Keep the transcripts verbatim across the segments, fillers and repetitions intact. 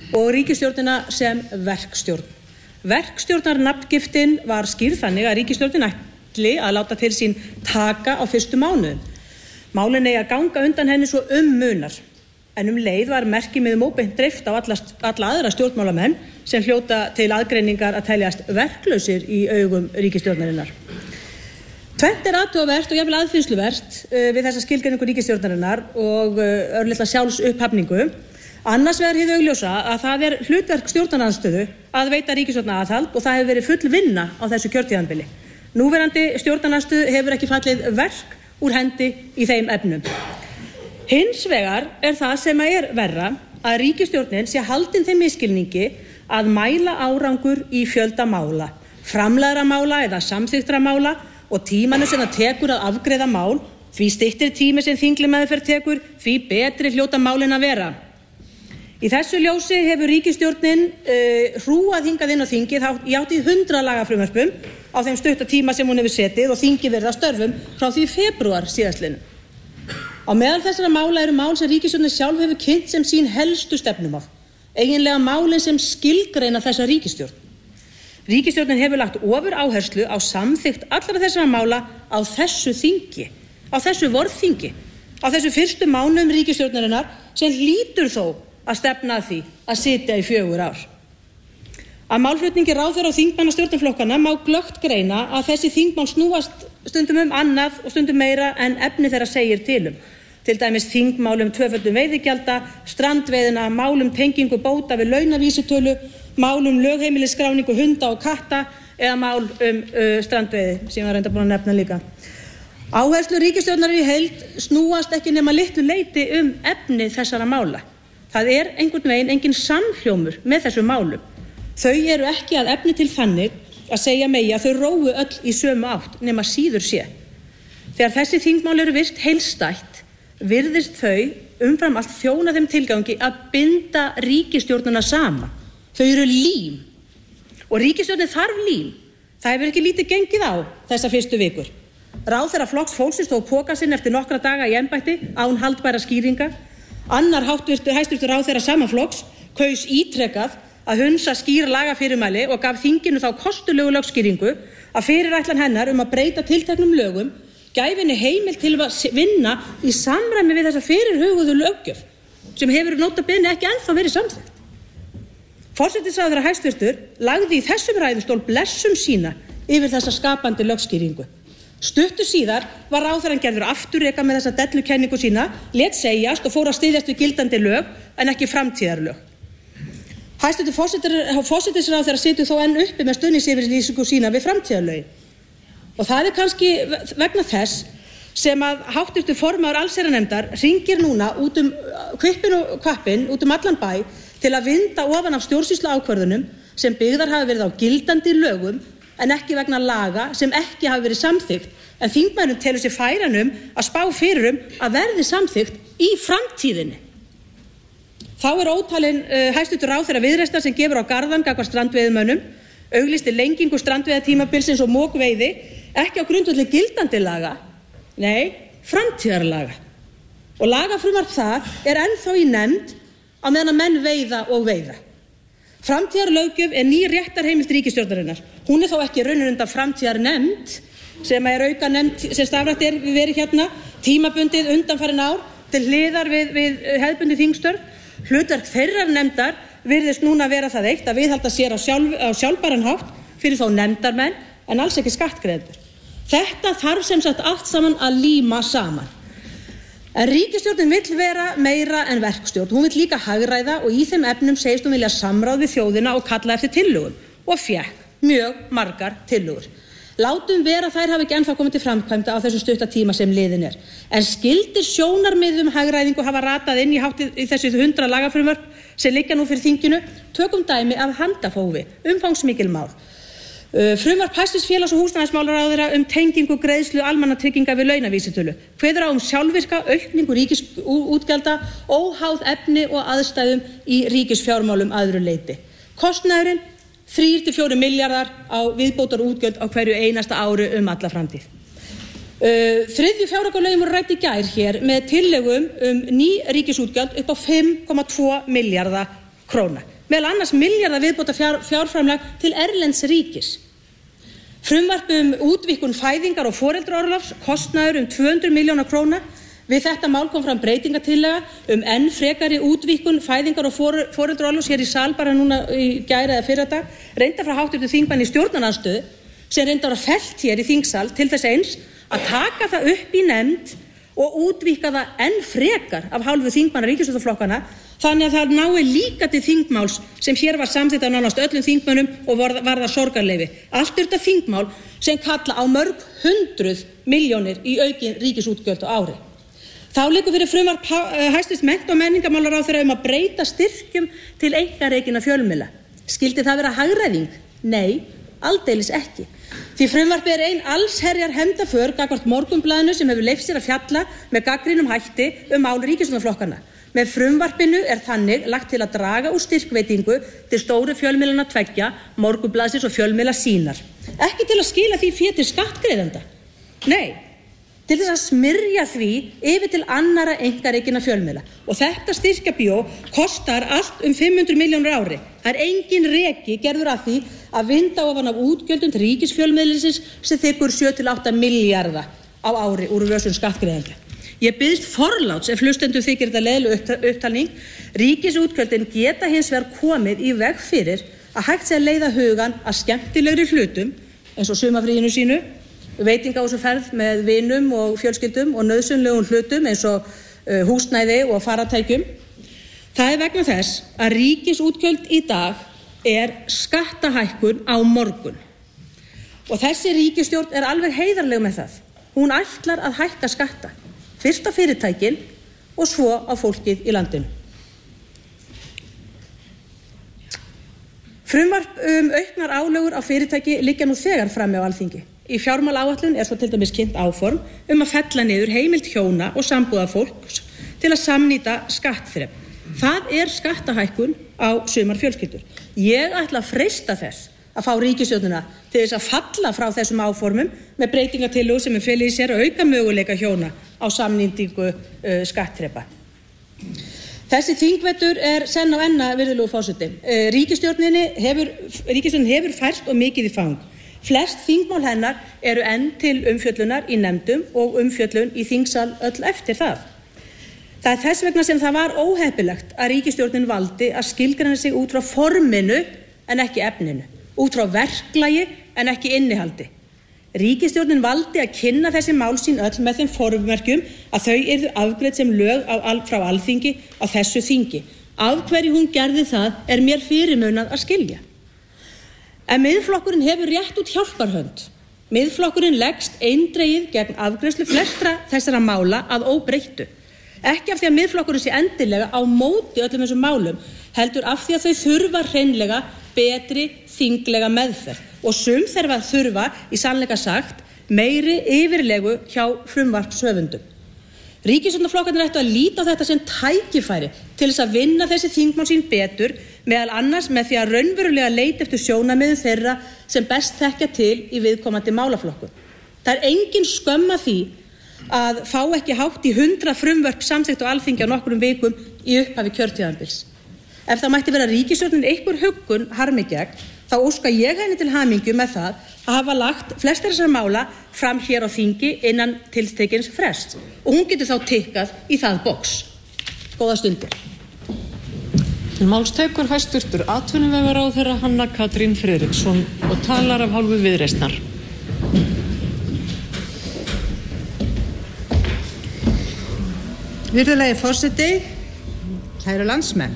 og ríkisstjórnina sem verkstjórn. Verkstjórnarnafngiftin var skýrð þannig að ríkisstjórnin ætli að láta til sín taka á fyrstu mánuðum. Málin eigi að ganga undan henni svo um munar, en um leið var merkimiðum óbeint dreift á alla, alla aðra stjórnmálamenn sem hljóta til aðgreiningar að teljast verklausir í augum ríkisstjórnarinnar. Tvennt er athugavert og jafnvel aðfinnsluvert uh, við þessa skilgreiningu ríkisstjórnarinnar og uh, örlitla sjálfsupphafningu. Annars vegar hið augljósa að það er hlutverk stjórnarandstöðu að veita ríkisstjórnaraðhald og það hefur verið full vinna á þessu kjörtíðanbili. Núverandi stjórnarandstöðu hefur ekki fallið verk úr hendi í þeim efnum. Hins vegar er það sem er verra að ríkisstjórnin sé haldin þeim misskilningi að mæla árangur í fjölda mála, framlagðra mála eða samþykktra mála og tímanu sem það tekur að afgreiða mál, því styttri tími sem þingleg meðferð tekur, því betri hljóta málin að vera. Í þessu ljósi hefur ríkisstjórnin uh, hrúað hingað inn á þingið í hátt í hundrað lagafrumvörpum á þeim stutta tíma sem hún hefur setið og þingið verið að störfum frá því febrúar síðastliðnum. Á meðal þessara mála eru mál sem ríkisstjórnin sjálf hefur kynnt sem sín helstu stefnumál, eiginlega málin sem skilgreina þessa ríkisstjórn. Ríkisstjórnin hefur lagt ofur áherslu á samþykkt allra þessara mála á þessu þingi, á þessu vorþingi, á þessu fyrstu mánuðum ríkisstjórnarinnar sem hlýtur þó að stefna að því að sitja í fjögur ár. Að málflutningi ráðherra og þingmanna stjórnarflokkana má glöggt greina að þessi þingmál snúast stundum um annað og stundum meira en efni þeirra segir til um. Til dæmis þingmálum tvöföldum veiðigjalda, strandveiðina, málum tengingu bóta við launavísitölu, málum lögheimilisskráningu hunda og katta eða mál um uh, strandveiði sem ég var reynda búin að nefna líka. Áherslu ríkisstjórnar í heild snúast ekki nema litlu leyti um efni þessara mála. Það er einhvern veginn engin samhljómur með þessum málum. Þau eru ekki að efni til þannig að segja megi að þau rói öll í sömu átt nema síður sé. Þegar þessi þingmál eru virt heilstætt, virðist þau umfram allt þjóna þeim tilgangi að binda ríkisstjórnuna saman. Þau eru lím. Og ríkisstjórnin þarf lím. Það hefur ekki lítið gengið á þessa fyrstu vikur. Ráðherra Flokks fólksins tók poka sinn eftir nokkra daga í embætti án haldbæra skýringa. Annar hæstvirtur ráðherra sama flokks kaus ítrekað að hunsa skýr lagafyrirmæli og gaf þinginu þá kostulegu lögskýringu að fyrirætlan hennar um að breyta tilteknum lögum gæfi henni heimild til að vinna í samræmi við þessa fyrirhuguðu löggjöf sem hefur nota bene ekki ennþá verið samþykkt. Forsætisráðherra hæstvirtur lagði í þessum ræðustól blessun sína yfir þessa skapandi lögskýringu. Stuttu síðar var ráðherrann gerður afturreka með þessa dellukenningu sína, lét segjast og fór að styðjast við gildandi lög en ekki framtíðarlög. Hæstvirtur forsætisráðherra situr þó enn uppi með stuðningsyfirlýsingu sína við framtíðarlögin. Og það er kannski vegna þess sem að háttvirtur formaður allsherjarnefndar hringir núna út um kvippin og kvappin, út um allan bæ til að vinda ofan af stjórnsýslu ákvörðunum sem byggðar hafa verið á gildandi lögum en ekki vegna laga sem ekki hafa verið samþykkt, en þingmennum telur sér færanum að spá fyrir um að verði samþykkt í framtíðinni. Þá er ótalinn uh, hæstvirtur ráðherra Viðreisnar sem gefur á garðan gagnvart strandveiðimönnum, auglýsti lengingu strandveiðatímabilsins og mokveiði ekki á grundvelli gildandi laga, nei, framtíðarlaga. Og lagafrumvarp það er ennþá í nefnd á meðan að menn veiða og veiða. Framtíðarlöggjöf er ný réttarheimild ríkisstjórnarinnar. Hún er þó ekki raunin undan framtíðarnefnd sem er auka nefnd sem stafrætt er verið hérna tímabundið undanfarin ár til hliðar við, við hefðbundið þingstörf. Hlutverk þeirrar nefndar virðist núna vera það eitt að viðhalda sér á, sjálf, á sjálfbæran hátt fyrir þá nefndarmenn en alls ekki skattgreiðendur. Þetta þarf sem sagt allt saman að líma saman. En ríkisstjórnin vill vera meira en verkstjórn. Hún vill líka hagræða og í þeim efnum segist hún vilja samráð við þjóðina og kalla eftir tillögum og fékk mjög margar tillögur. Látum vera þær hafi ekki ennþá komið til framkvæmda á þessum stutta tíma sem liðin er. En skildir sjónarmiðum hagræðingu hafa ratað inn í, hátti, í þessi hundra lagafrumvörp sem liggja nú fyrir þinginu, tökum dæmi af handafófi, umfangsmikil mál. Uh, frumvarp hæstvirts félags- og húsnæðismálaráðherra um tengingu greiðslu almannatrygginga við launavísitölu kveður á um sjálfvirka aukningu ríkisútgjalda óháð efni og aðstæðum í ríkisfjármálum að öðru leyti. Kostnaðurinn þrír til fjórir milljarðar á viðbótarútgjöld á hverju einasta ári um alla framtíð. Uh, þriðju fjáraukalögin voru rædd í gær hér með tillögum um ný ríkisútgjöld upp á fimm komma tvo milljarða króna, meðal annars milljarða viðbóta fjár, fjárframlag til erlends ríkis. Frumvarp um útvíkkun fæðingar og foreldraorlofs kostnaður um tvö hundruð milljóna króna. Við þetta mál kom fram breytingatillaga um enn frekari útvíkkun fæðingar og foreldraorlofs hér í sal bara núna í gær eða fyrradag, reynda frá háttvirtum þingmanni í stjórnarandstöðu sem reyndar að fellt hér í þingsal til þess eins að taka það upp í nefnd og útvíkka það enn frekar af hálfu þingmanna ríkisstjórnarflokkanna þannig að það nái líka til þingmáls sem hér var samþykkt af nánast öllum þingmönnum og varðar sorgarleyfi. Allt er þetta þingmál sem kalla á mörg hundruð milljónir í aukin ríkisútgjöld á ári. Þá liggur fyrir frumvarp hæstvirts mennta- og menningarmálaráðherra um að breyta styrkjum til einkarekinna fjölmiðla. Skyldi það vera hagræðing? Nei, aldeilis ekki. Því frumvarpið er ein allsherjar hefndaför gagnvart Morgunblaðinu sem hefur leyft sér að fjalla með gagnrýnum hætti um mál ríkisstjórnarflokkanna. Með frumvarpinu er þannig lagt til að draga úr styrkveitingu til stóru fjölmiðlana tveggja, Morgunblaðsins og fjölmiðla sínar. Ekki til að skila því fé til skattgreiðenda. Nei, til þess að smyrja því yfir til annara einkarekinna fjölmiðla. Og þetta styrkjabjó kostar allt um fimm hundruð milljónir á ári. Það er engin reki gerður að því að vinda ofan af útgjöldum til ríkisfjölmiðlisins sem þykkur sjö til átta milljarða á ári úr vösum skattgreiðenda. Ég biðst forláts ef hlustendur þykir þetta leiðileg upptalning. Ríkisútgjöldin geta hins vegar komið í veg fyrir að hægt sé að leiða hugan að skemmtilegri hlutum eins og sumarfríinu sínu, veitingahúsaferð með vinum og fjölskyldum og nauðsynlegum hlutum eins og uh, húsnæði og faratækjum. Það er vegna þess að ríkisútgjöld í dag er skattahækkun á morgun. Og þessi ríkisstjórn er alveg heiðarleg með það. Hún ætlar að hækka skatta, fyrst á fyrirtækin og svo á fólkið í landinu. Frumvarp um auknar álögur á fyrirtæki liggja nú þegar frammi á Alþingi. Í fjármálaáætlun er svo til dæmis kynnt áform um að fella niður heimild hjóna og sambúðarfólks til að samnýta skattþrep. Það er skattahækkun á sumar fjölskyldur. Ég ætla að freista þess að fá ríkisstjórnina til þess að falla frá þessum áformum með breytingatillögu sem er felið í sér að auka möguleika hjóna á samnýtingu uh, skattþrepa. Þessi þingvetur er senn á enna, virðulegur forseti. Uh, ríkisstjórninni hefur, ríkisstjórnin hefur fært og mikið í fang. Flest þingmál hennar eru enn til umfjöllunar í nefndum og umfjöllun í þingsal öll eftir það. Það er þess vegna sem það var óheppilegt að ríkisstjórnin valdi að skilgreina sig út frá forminu en ekki efninu, út frá verklagi en ekki innihaldi. Ríkisstjórnin valdi að kynna þessi mál sín öll með þeim formerkjum að þau yrðu afgreidd sem lög á, frá Alþingi á þessu þingi. Af hverju hún gerði það er mér fyrirmunað að skilja. En miðflokkurinn hefur rétt út hjálparhönd. Miðflokkurinn leggst eindregið gegn afgreiðslu flestra þessara mála að óbreyttu. Ekki af því að miðflokkurinn sé endilega á móti öllum þessum málum, heldur af því að þau þurfa hreinlega betri þinglega meðferð og sum þeirra þurfa í sannleika sagt meiri yfirlegu hjá frumvarpshöfundum. Ríkisstjórnarflokkarnir ættu að líta á þetta sem tækifæri til þess að vinna þessi þingmál sín betur, meðal annars með því að raunverulega leita eftir sjónarmiðum þeirra sem best þekkja til í viðkomandi málaflokkum. Það er engin skömm að því að fá ekki hátt í hundrað frumvörp samþykkt á Alþingi á nokkrum vikum í upphafi kjörtímabils. Ef það mætti vera ríkisstjórnin einhver huggun harmi gegn, þá óska ég henni til hamingju með það að hafa lagt flestar þessara mála fram hér á þingi innan tiltekins frests og hún getur þá tikkað í það box. Góða stundir. Til máls tekur hæstvirtur atvinnuvegaráðherra Hanna Katrín Friðriksson og talar af hálfu Viðreisnar. Virðulegi forseti, kæru landsmenn.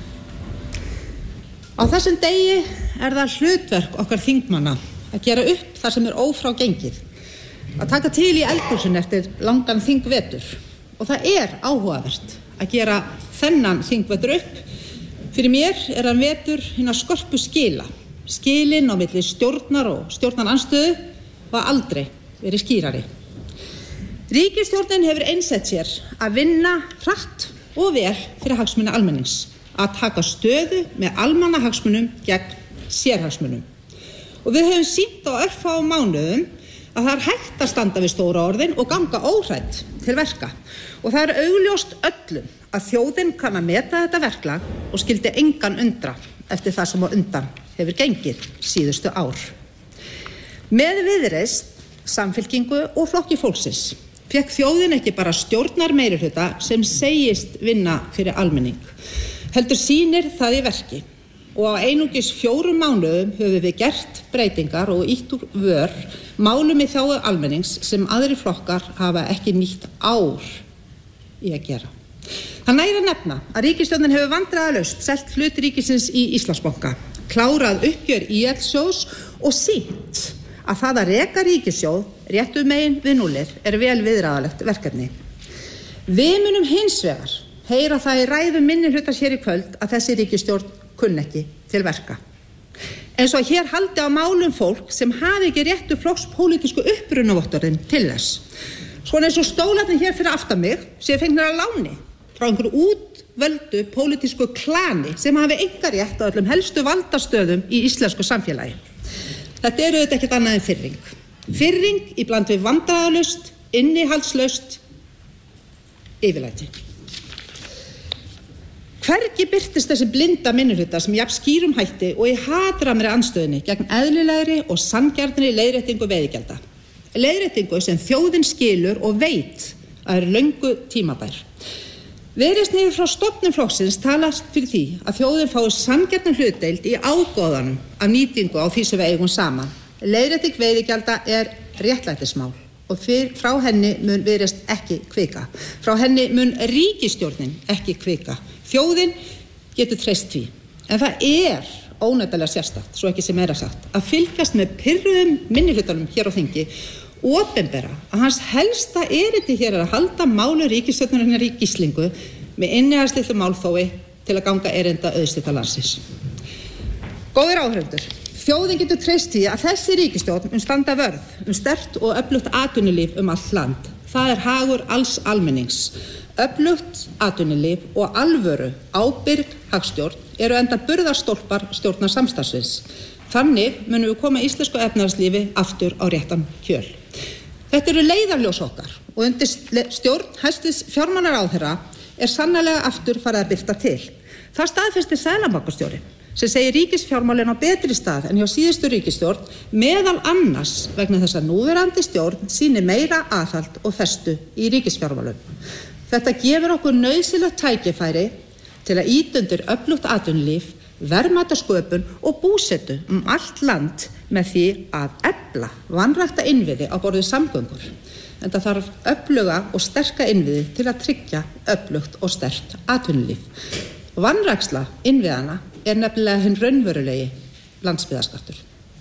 Á þessum degi er það hlutverk okkar þingmanna að gera upp það sem er ófrágengið, að taka til í eldhúsin eftir langan þingvetur og það er áhugavert að gera þennan þingvetur upp. Fyrir mér er hann vetur hinna skorpu skila. Skilin á milli stjórnar og stjórnarandstöðu var aldrei verið skýrari. Ríkisstjórnin hefur einsett sér að vinna hratt og vel fyrir hagsmuni almennings, að taka stöðu með almannahagsmunum gegn sérhagsmunum. Og við höfum sýnt á örfáum mánuðum að það er hægt að standa við stóra orðin og ganga óhrædd til verka. Og það er augljóst öllum að þjóðin kann að meta þetta verklag og skildi engan undra eftir það sem á undan hefur gengið síðustu ár. Með Viðreisn, Samfylkingu og Flokki fólksins fékk þjóðin ekki bara stjórnar meirihluta sem segist vinna fyrir almenning, heldur sýnir það í verki. Og á einungis fjórum mánuðum höfum við gert breytingar og ýtt úr vör málum í þágu almennings sem aðrir flokkar hafa ekki nýtt ár í að gera. Það nægir að nefna að ríkisstjórnin hefur vandræðalaust selt hlut ríkisins í Íslandsbanka, klárað uppgjör í ÍL-sjóðs og sýnt að það að reka ríkissjóð réttu megin við núllið er vel viðráðanlegt verkefni. Við munum hins vegar heyra það í ræðum minnihlutans hér í kvöld að þessi ríkisstjórn kunni ekki til verka. Eins og hér haldi á málum fólk sem hafi ekki réttu flokkspólitísku upprunavottorðin til þess. Svona eins og stólarnir hér fyrir aftan mig séu fengnir að láni frá einhverju útvöldu pólitísku klani sem hafi enga rétt á öllum helstu valdastöðum í íslensku samfélagi. Þetta eru auðvitað ekkert annað en firring. Firring í bland við vandræðalaust, innihaldslaust yfirlæti. Hvergi birtist þessi blinda minnihluta sem jafn skýrum hætti og í hatramri andstöðunni gegn eðlilegri og sanngjarnri leiðréttingu veiðigjalda. Leiðréttingu sem þjóðin skilur og veit að er löngu tímabær. Viðreisn hefur frá stofnun flokksins talast fyrir því að þjóðin fái sanngjarna hlutdeild í ágóðanum af nýtingu á því sem við eigum saman. Leiðrétting veiðigjalda er réttlætismál og fyr, frá henni mun Viðreisn ekki hvika. Frá henni mun ríkisstjórnin ekki hvika. Þjóðin getur treyst því. En það er óneitanlega sérstakt, svo ekki sem er að sagt, að fylgjast með pirruðum minnihlutanum hér á þingi opinbera að hans helsta erindi hér er að halda málu ríkisstjórnarinnar í gíslingu með innihaldslitlu málþófi til að ganga erinda auðstétta landsins. Góðir áhorfendur, þjóðin getur treyst því að þessi ríkisstjórn mun standa vörð um sterkt og öflugt atvinnulíf um allt land. Það er hagur alls almennings. Öflugt atvinnulíf og alvöru ábyrg hagstjórn eru enda burðarstólpar stjórnar samstarfsins. Þannig munum við koma íslensku efnahagslífi aftur á réttan kjöl. Þetta eru leiðarljós okkar og undir stjórn hæstvirts fjármálaráðherra er sannarlega aftur farið að birta til. Það staðfestir seðlabankastjóri sem segir ríkisfjármálin á betri stað en hjá síðustu ríkisstjórn meðal annars vegna þess að núverandi stjórn sýnir meira aðhald og festu í ríkisfjármálum. Þetta gefur okkur nauðsynlegt tækifæri til að ýta undir öflugt atvinnulíf, verðmætasköpun og búsetu um allt land með því að efla vanrækta innviði á borð við samgöngur. En það þarf öfluga og sterka innviði til að tryggja öflugt og sterkt atvinnulíf. Vanræksla innviðana er nefnilega hinn raunverulegi landsbyggðarskattur.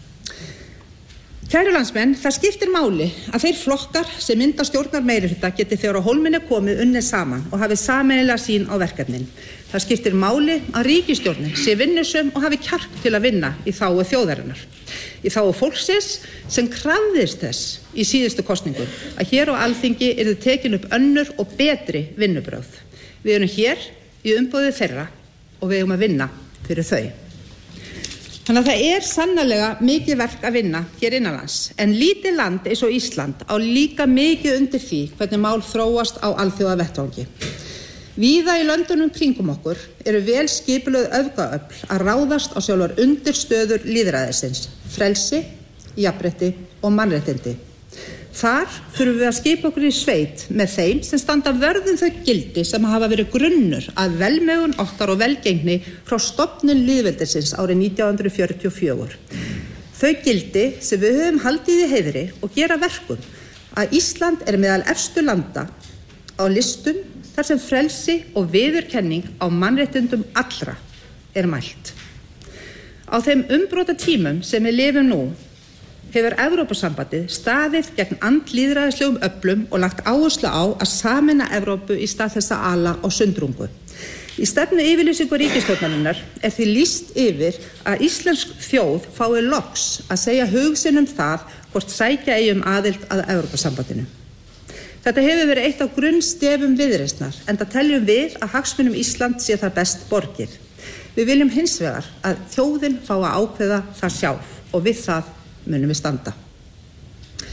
Kæru landsmenn, það skiptir máli að þeir flokkar sem mynda stjórnar meirihluta geti þegar á hólminni komið unnið saman og hafi sameiginlega sýn á verkefnin. Það skiptir máli að ríkisstjórnin sé vinnusöm og hafi kjark til að vinna í þágu þjóðarinnar. Í þágu fólksins sem krafðist þess í síðustu kosningum að hér á Alþingi yrðu tekin upp önnur og betri vinnubrögð. Við erum hér í umboði þeirra og við eigum að vinna fyrir þau. Þannig að það er sannarlega mikið verk að vinna hér innanlands, en lítið land eins og Ísland á líka mikið undir því hvernig mál þróast á alþjóðavettvangi. Víða í löndunum kringum okkur eru vel skipulögð öfgaöfl að ráðast á sjálfar undirstöður lýðræðisins, frelsi, jafnrétti og mannréttindi. Þar þurfum við að skipa okkur í sveit með þeim sem standa vörðum þau gildi sem hafa verið grunnur að velmegun okkar og velgengni frá stofnun lýðveldisins árið nítján hundruð fjörutíu og fjögur. Þau gildi sem við höfum haldið í heiðri og gera verkum að Ísland er meðal efstu landa á listum þar sem frelsi og viðurkenning á mannréttindum allra er mælt. Á þeim umbrota tímum sem við lifum nú hefur Evrópusambandið staðið gegn andlýðræðislegum öflum og lagt áherslu á að sameina Evrópu í stað þess að ala á sundrungu. Í stefnu yfirlýsingu ríkisstjórnarinnar er því lýst yfir að íslensk þjóð fái loks að segja hug sinn um það hvort sækja eigi um aðild að Evrópusambandinu. Þetta hefur verið eitt af grunnstefum Viðreisnar, enda teljum við að hagsmunum Ísland sé það best borgið. Við viljum hins vegar að þjóðin fái að ákveða það sjálf og við það munum við standa.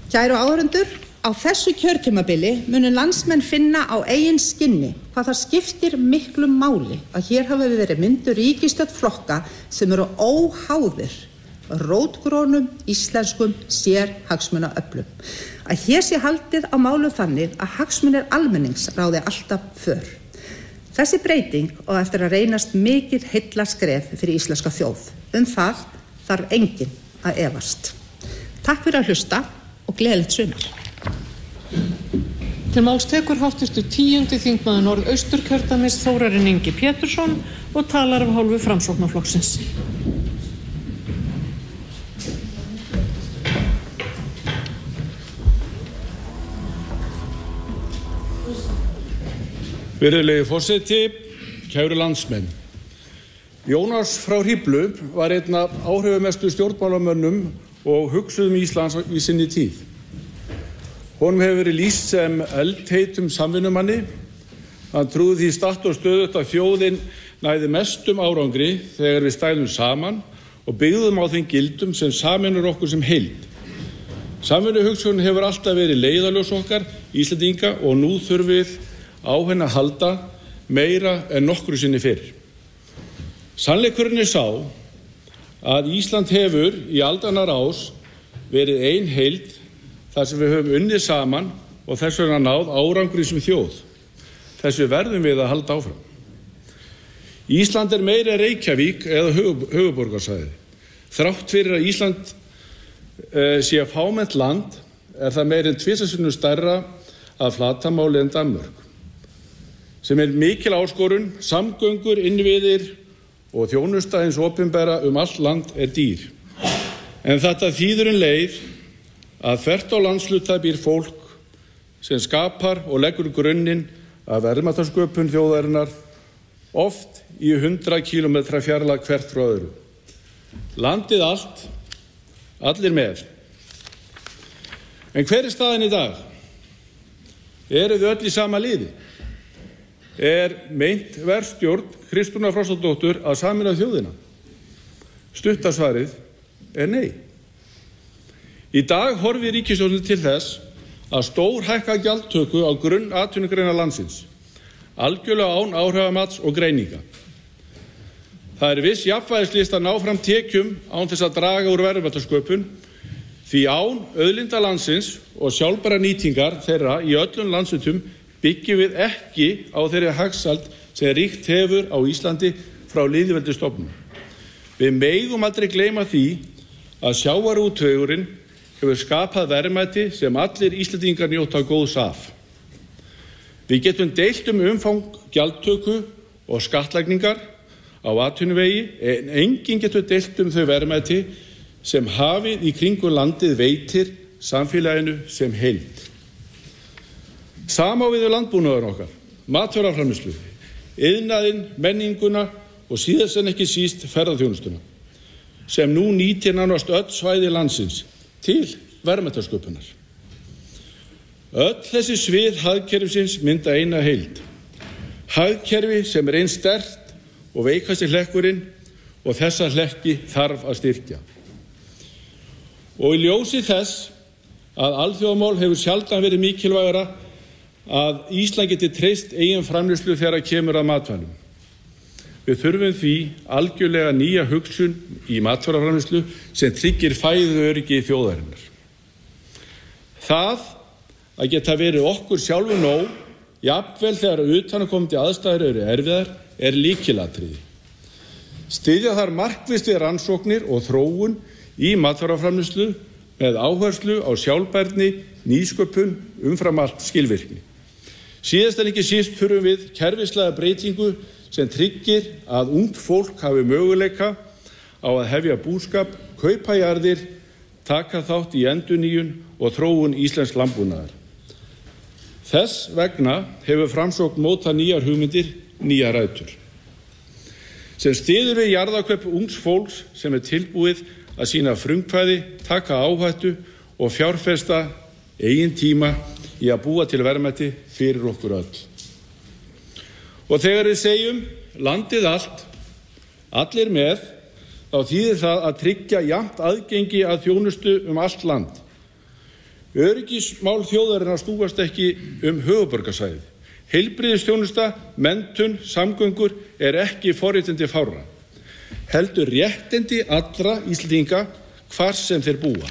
Kæru áhorfendur, á þessu kjörtímabili munu landsmenn finna á eigin skinni hvað það skiptir miklu máli að hér hafi verið mynduð ríkisstjórn flokka sem eru óháðir rótgrónum íslenskum sérhagsmunaöflum. Að hér sé haldið á málum þannig að hagsmunir almennings ráði alltaf för. Þessi breyting og eftir að reynast mikið heillaskref fyrir íslenska þjóð. Um það þarf enginn að efast. Takk fyrir að hlusta og gleðilegt sumar. Til máls tekur háttvirtur tíundi þingmaður Norðausturkjördæmis Þórarinn Ingi Pétursson og talar af hálfu Framsóknarflokksins. Virðulegi forseti, kæru landsmenn. Jónas frá Hriflu var einn af áhrifamestu stjórnmálamönnum og hugsuðum Íslands í sinni tíð. Honum hefur verið lýst sem eldheitum samvinnumanni. Hann trúði því statt og stöðugt að þjóðin næði mestum árangri þegar við stæðum saman og byggðum á þeim gildum sem sameinar okkur sem heild. Samvinnuhugsun hefur alltaf verið leiðarljós okkar Íslendinga og nú þurfum við á henni að halda meira en nokkru sinni fyrr. Sannleikurinn er sá að Ísland hefur í aldanna rás verið ein heild þar sem við höfum unnið saman og þess vegna náð árangri sem þjóð. Þessu verðum við að halda áfram. Ísland er meira en Reykjavík eða höfuðborgarsvæði. Þrátt fyrir að Ísland uh, sé fámennt land er það meira en tvisvar sinnum stærra að flatarmáli en Danmörk. Sem er mikil áskorun, samgöngur, innviðir og þjónusta hins opinbera um allt land er dýr. En þetta þýðir um leið að þvert á landshluta býr fólk sem skapar og leggur grunninn að verðmætasköpun þjóðarinnar oft í hundrað kílómetra fjarlægð hvert frá öðru. Landið allt, allir með. En hver er staðan í dag? Eru þau öll í sama liði? Er meint verðstjórn Kristrúnar Frostadóttur að sameina þjóðina? Stuttasvarið er nei. Í dag horfir ríkisstjórnin til þess að stórhækka gjaldtöku á grunn atvinnugreinar landsins, algjörlega án áhrifamats og greininga. Það er viss jafnvægislist að ná fram tekjum án þess að draga úr verðmætasköpun, því án auðlinda landsins og sjálfbæra nýtingar þeirra í öllum landshlutum byggjum við ekki á þeirri hagsæld sem ríkt hefur á Íslandi frá lýðveldisstofnun. Við megum aldrei gleyma því að sjávarútvegurinn hefur skapað verðmæti sem allir Íslendingar njóta góðs af. Við getum deilt um umfang gjaldtöku og skattlagningar á atvinnuvegi en enginn getur deilt um þau verðmæti sem hafið í kringum landið veitir samfélaginu sem heild. Sama á við landbúnaðar okkar, matvælaframleiðslu, iðnaðinn, menninguna og síðast en ekki síst ferðaþjónustuna, sem nú nýtir nánast öll svæði landsins til verðmætasköpunar. Öll þessi svið hagkerfisins mynda eina heild. Hagkerfi sem er eins sterkt og veikasti hlekkurinn og þessa hlekki þarf að styrkja. Og í ljósi þess að alþjóðamál hefur sjaldan verið mikilvægara að Ísland geti treyst eigin framleiðslu þegar kemur að matvælum. Við þurfum því algjörlega nýja hugsun í matvælaframleiðslu sem tryggir fæðuöryggi þjóðarinnar. Það að geta verið okkur sjálfum nóg, jafnvel þegar utanaðkomandi aðstæður eru erfiðar, er lykilatriði. Styðja þar markvisst við rannsóknir og þróun í matvælaframleiðslu með áherslu á sjálfbærni, nýsköpun, umfram allt skilvirkni. Síðast en ekki síst þurfum við kerfislega breytingu sem tryggir að ungt fólk hafi möguleika á að hefja búskap, kaupa jarðir, taka þátt í endurnýjun og þróun íslensks landbúnaðar. Þess vegna hefur Framsókn mótað nýjar hugmyndir, nýjar rætur. Sem styður við jarðakaup ungs fólks sem er tilbúið að sýna frumkvæði, taka áhættu og fjárfesta eigin tíma í að búa til verðmæti fyrir okkur öll. Og þegar við segjum landið allt, allir með, þá þýðir það að tryggja jafnt aðgengi að þjónustu um allt land. Öryggismál þjóðarinnar snúast ekki um höfuðborgarsvæðið. Heilbrigðisþjónusta, menntun, samgöngur er ekki forréttindi fárra. Heldur réttindi allra Íslendinga hvar sem þeir búa.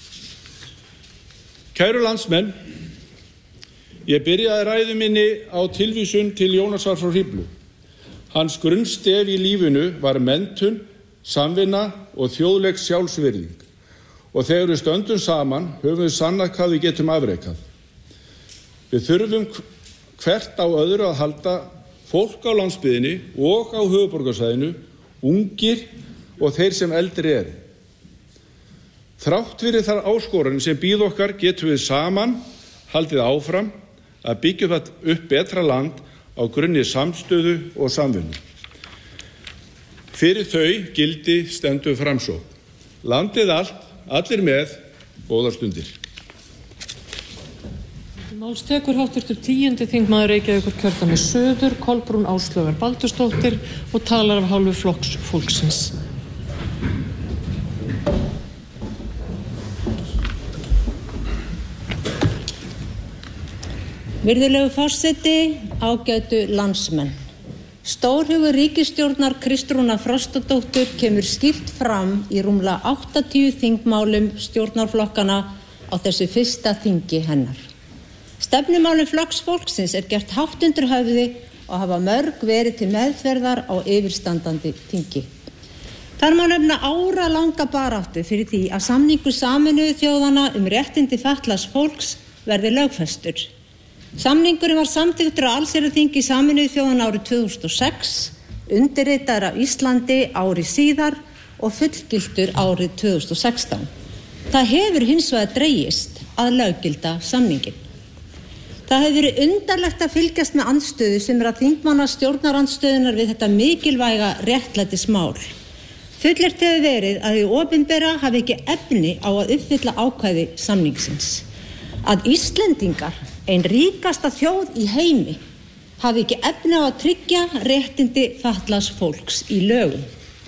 Kæru landsmenn, ég byrjaði ræðu minni á tilvísun til Jónasar frá Hriflu. Hans grunnstef í lífinu var menntun, samvinna og þjóðleg sjálfsvirðing. Og þegar við stöndum saman höfum við sannað hvað við getum afrekað. Við þurfum hvert á öðru að halda, fólk á landsbyggðinni og á höfuðborgarsvæðinu, ungir og þeir sem eldri eru. Þrátt fyrir þar áskoranir sem bíða okkar getum við saman haldið áfram að byggja upp betra land á grunni samstöðu og samvinnu. Fyrir þau gildi stendur Framsókn. Landið allt, allir með, góðar stundir. Máls tekur háttvirtur tíundi þingmaður Reykjavíkur kjördæmis Suður, Kolbrún Áslaugar Baldursdóttir og talar af hálfu Flokks fólksins. Virðulegu forseti, ágætu landsmenn. Stórhugur ríkisstjórnar Kristrúnar Frostadóttur kemur skýrt fram í rúmlega áttatíu þingmálum stjórnarflokkana á þessu fyrsta þingi hennar. Stefnumálum Flokks fólksins er gert hátt undir höfði og hafa mörg verið til meðferðar á yfirstandandi þingi. Þar má nefna áralanga baráttu fyrir því að samningur Sameinuðu þjóðanna um réttindi fatlaðs fólks verði lögfestur. Samningurinn var samþykktur á allsherjarþingi Sameinuðu þjóðanna árið tvö þúsund og sex, undirritaður af Íslandi ári síðar og fullgiltur árið tvö þúsund og sextán. Það hefur hins vegar dregist að löggilda samninginn. Það hefur verið undarlegt að fylgjast með andstöðu sem er að þingmanna stjórnarandstöðunar við þetta mikilvæga réttlætismál. Fullyrt hefur verið að hið opinbera hafi ekki efni á að uppfylla ákvæði samningsins. Að Íslendingar, ein ríkasta þjóð í heimi, hafi ekki efni á að tryggja réttindi fatlaðs fólks í lögum.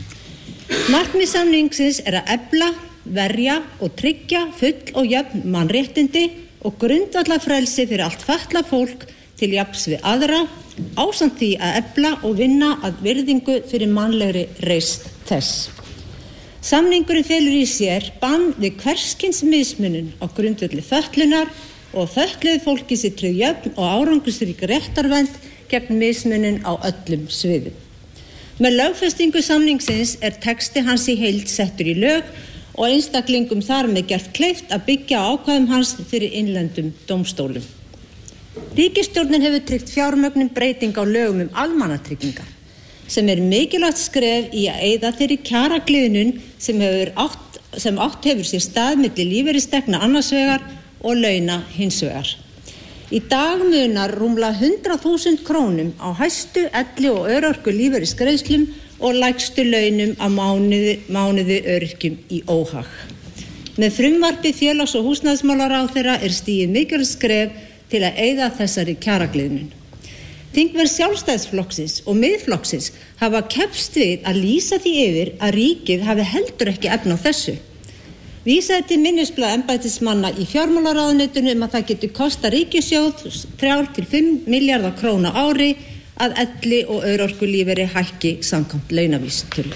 Markmið samningsins er að efla, verja og tryggja full og jöfn mannréttindi og grundvallarfrelsi fyrir allt fatlað fólk til jafns við aðra, ásamt því að efla og vinna að virðingu fyrir mannlegri reisn þess. Samningurinn felur í sér bann við hverskyns mismunun á grundvelli fötlunar og fötluðu fólki sé tryggð jöfn og árangursrík réttarvernd gegn mismunun á öllum sviðum. Með lögfestingu samningsins er texti hans í heild settur í lög og einstaklingum þar með gert kleift að byggja á ákvæðum hans fyrir innlendum dómstólum. Ríkisstjórnin hefur tryggt fjármögnun breyting á lögum um almannatryggingar, sem er mikilvægt skref í að eyða þeirri kjaragliðnun sem, átt, sem átt hefur sér stað milli lífeyristekna annars vegar og launa hins vegar. Í dag munar rúmlega hundrað þúsund krónum á hæstu elli og örorku lífeyrisgreiðslum og lægstu launum að mánuði, mánuði öryrkjum í óhag. Með frumvarpi félags- og húsnæðismálaráðherra er stigið mikilvægt skref til að eyða þessari kjaragliðnun. Þingmenn Sjálfstæðisflokksins og Miðflokksins hafa keppst við að lýsa því yfir að ríkið hafi heldur ekki efni á þessu. Vísaði til minnisblað embættismanna í fjármálaráðuneytinu um að það geti kostað ríkissjóð þrjár til fimm milljarða króna á ári að elli og örorkulífeyri hækki samkvæmt launavísitölu.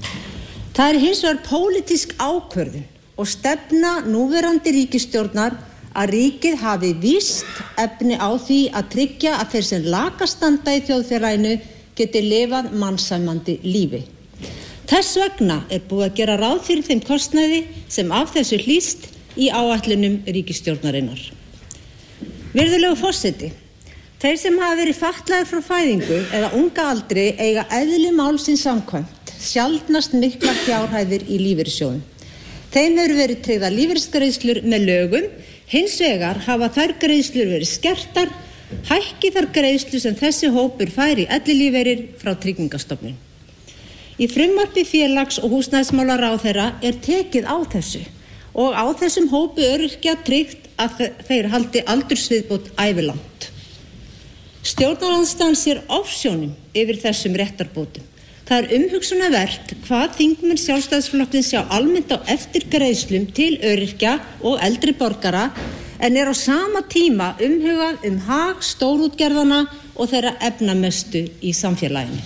Það er hins vegar pólitísk ákvörðun og stefna núverandi ríkisstjórnar að ríkið hafi víst efni á því að tryggja að þeir sem lakast standa í þjóðfélaginu geti lifað mannsæmandi lífi. Þess vegna er búið að gera ráð fyrir þeim kostnaði sem af þessu hlýst í áætlunum ríkisstjórnarinnar. Virðulegu forseti, þeir sem hafa verið fatlaðir frá fæðingu eða unga aldri eiga eðli málsins samkvæmt sjaldnast miklar fjárhæðir í lífeyrissjóðum. Þeim hefur verið tryggðar lífeyrisgreiðslur með lögum, hins vegar hafa þær greiðslur verið skertar, hækki þær greiðslur sem þessi hópur fær í ellilífeyrir frá Tryggingastofnun. Í frumvarpi félags- og húsnæðismálaráðherra er tekið á þessu og á þessum hópi öryrkja tryggt að þeir haldi aldursviðbót ævilangt. Stjórnarandstaðan sér ofsjónum yfir þessum réttarbótum. Það er umhugsunarvert hvað þingmenn Sjálfstæðisflokksins sjá almennt á eftirgreiðslum til öryrkja og eldri borgara en er á sama tíma umhugað um hag stórútgerðanna og þeirra efnamestu í samfélaginu.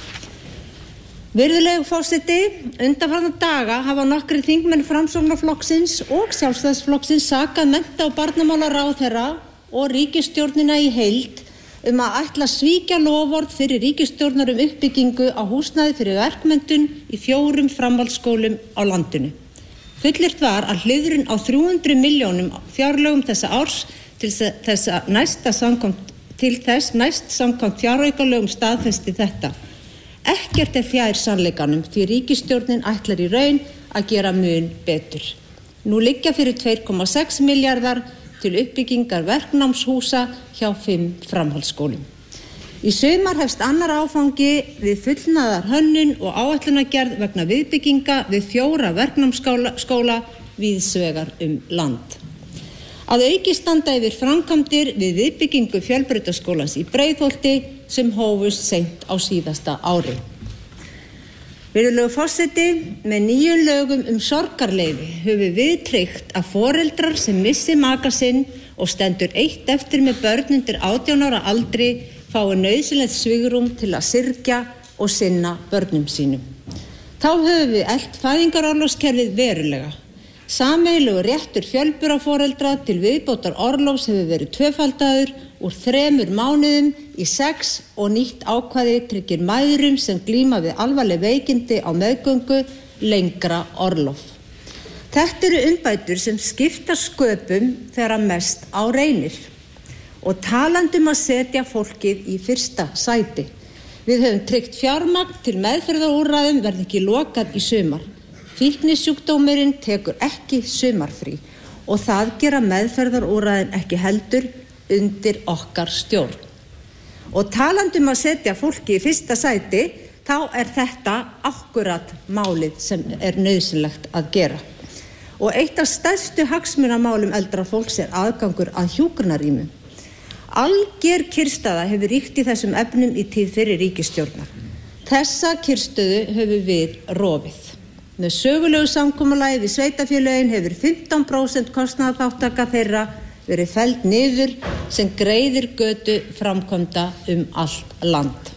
Virðulegi forseti, undanfarna daga hafa nokkrir þingmenn Framsóknarflokksins og Sjálfstæðisflokksins sakað mennta- og barnamálaráðherra og ríkisstjórnina í heild um að ætla að svíkja loforð fyrir ríkisstjórnar um uppbyggingu á húsnæði fyrir verkmenntun í fjórum framhaldsskólum á landinu. Fullyrt var að hliðrun á þrjú hundruð milljónum fjárlögum þessa árs til þess að næsta samkvæmt til þess næst samkvæmt fjáraukalögum staðfesti þetta. Ekkert er fjær sannleikanum því ríkisstjórnin ætlar í raun að gera mun betur. Nú liggja fyrir tvö komma sex milljarðar til uppbyggingar verknámshúsa hjá fimm framhaldsskólum. Í sumar hefst annar áfangi við fullnaðar hönnun og áætlunargerð vegna viðbygginga við fjóra verknámsskóla víðsvegar um land. Að auki standa yfir framkvæmdir við viðbyggingu Fjölbrautaskólans í Breiðholti sem hófust seint á síðasta ári. Virðulegur forseti, með nýjum lögum um sorgarleyfi höfum við tryggt að foreldrar sem missi maka sinn og stendur eitt eftir með börn undir átján ára aldri fái nauðsynlegt svigrúm til að syrgja og sinna börnum sínum. Þá höfum við eflt fæðingarorlofskerfið verulega. Sameiginlegur réttur fjölburaforeldra til viðbótar orlofs hefur verið tvöfaldaður úr þremur mánuðum í sex og nýtt ákvæði tryggir mæðrum sem glíma við alvarleg veikindi á meðgöngu lengra orlof. Þetta eru umbætur sem skipta sköpum þegar mest á reynir og talandi um að setja fólkið í fyrsta sæti. Við höfum tryggt fjármagn til meðferðarúrræðum verði ekki lokað í sumar. Fíknisjúkdómurinn tekur ekki sumarfrí og það gera meðferðarúrræðin ekki heldur undir okkar stjórn. Og talandi um að setja fólki í fyrsta sæti, þá er þetta akkurat málið sem er nauðsynlegt að gera. Og eitt af stærstu hagsmunamálum eldra fólks er aðgangur að hjúkrunarrýmum. Alger kyrrstaða hefur ríkt í þessum efnum í tíð fyrir ríkisstjórnar. Þessa kyrrstöðu höfum við rofið. Með sögulegu samkomulagi við sveitarfélögin hefur fimmtán prósent kostnaðarþátttaka þeirra verið felld niður sem greiðir götu framkvæmda um allt land.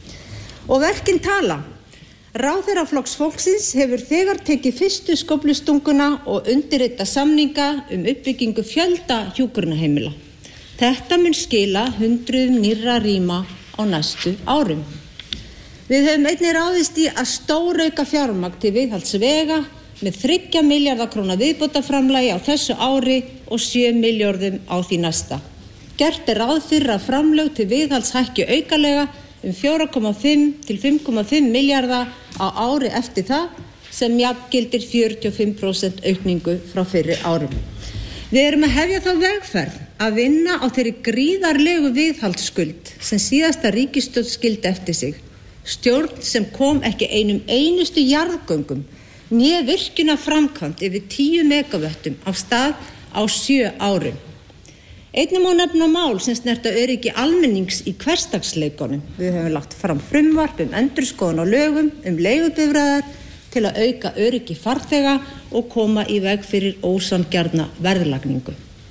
Og verkin tala. Ráðherra Flokks fólksins hefur þegar tekið fyrstu skóflustunguna og undirritað samninga um uppbyggingu fjölda hjúkrunarheimila. Þetta mun skila hundruðum nýrra rýma á næstu árum. Við höfum einnig ráðist í að stórauka fjármagn til viðhalds vega með þriggja milljarða króna viðbótarframlagi á þessu ári og sjö milljörðum á því næsta. Gert er ráð fyrir að framlög til viðhalds hækki aukalega um fjögur komma fimm til fimm komma fimm milljarða á ári eftir það sem jafngildir fjörutíu og fimm prósent aukningu frá fyrri árum. Við erum að hefja þá vegferð að vinna á þeirri gríðarlegu viðhaldsskuld sem síðasta ríkisstjórn skildi eftir sig. Stjórn sem kom ekki einum einustu jarðgöngum né virkjuna framkvæmt yfir tíu megavöttum af stað á sjö árum. Einnig má nefna mál sem snerta öryggi almennings í hversdagsleikunum. Við höfum lagt fram frumvarp um endurskoðun á lögum um leigubifreiðar til að auka öryggi farþega og koma í veg fyrir ósanngjarna verðlagningu.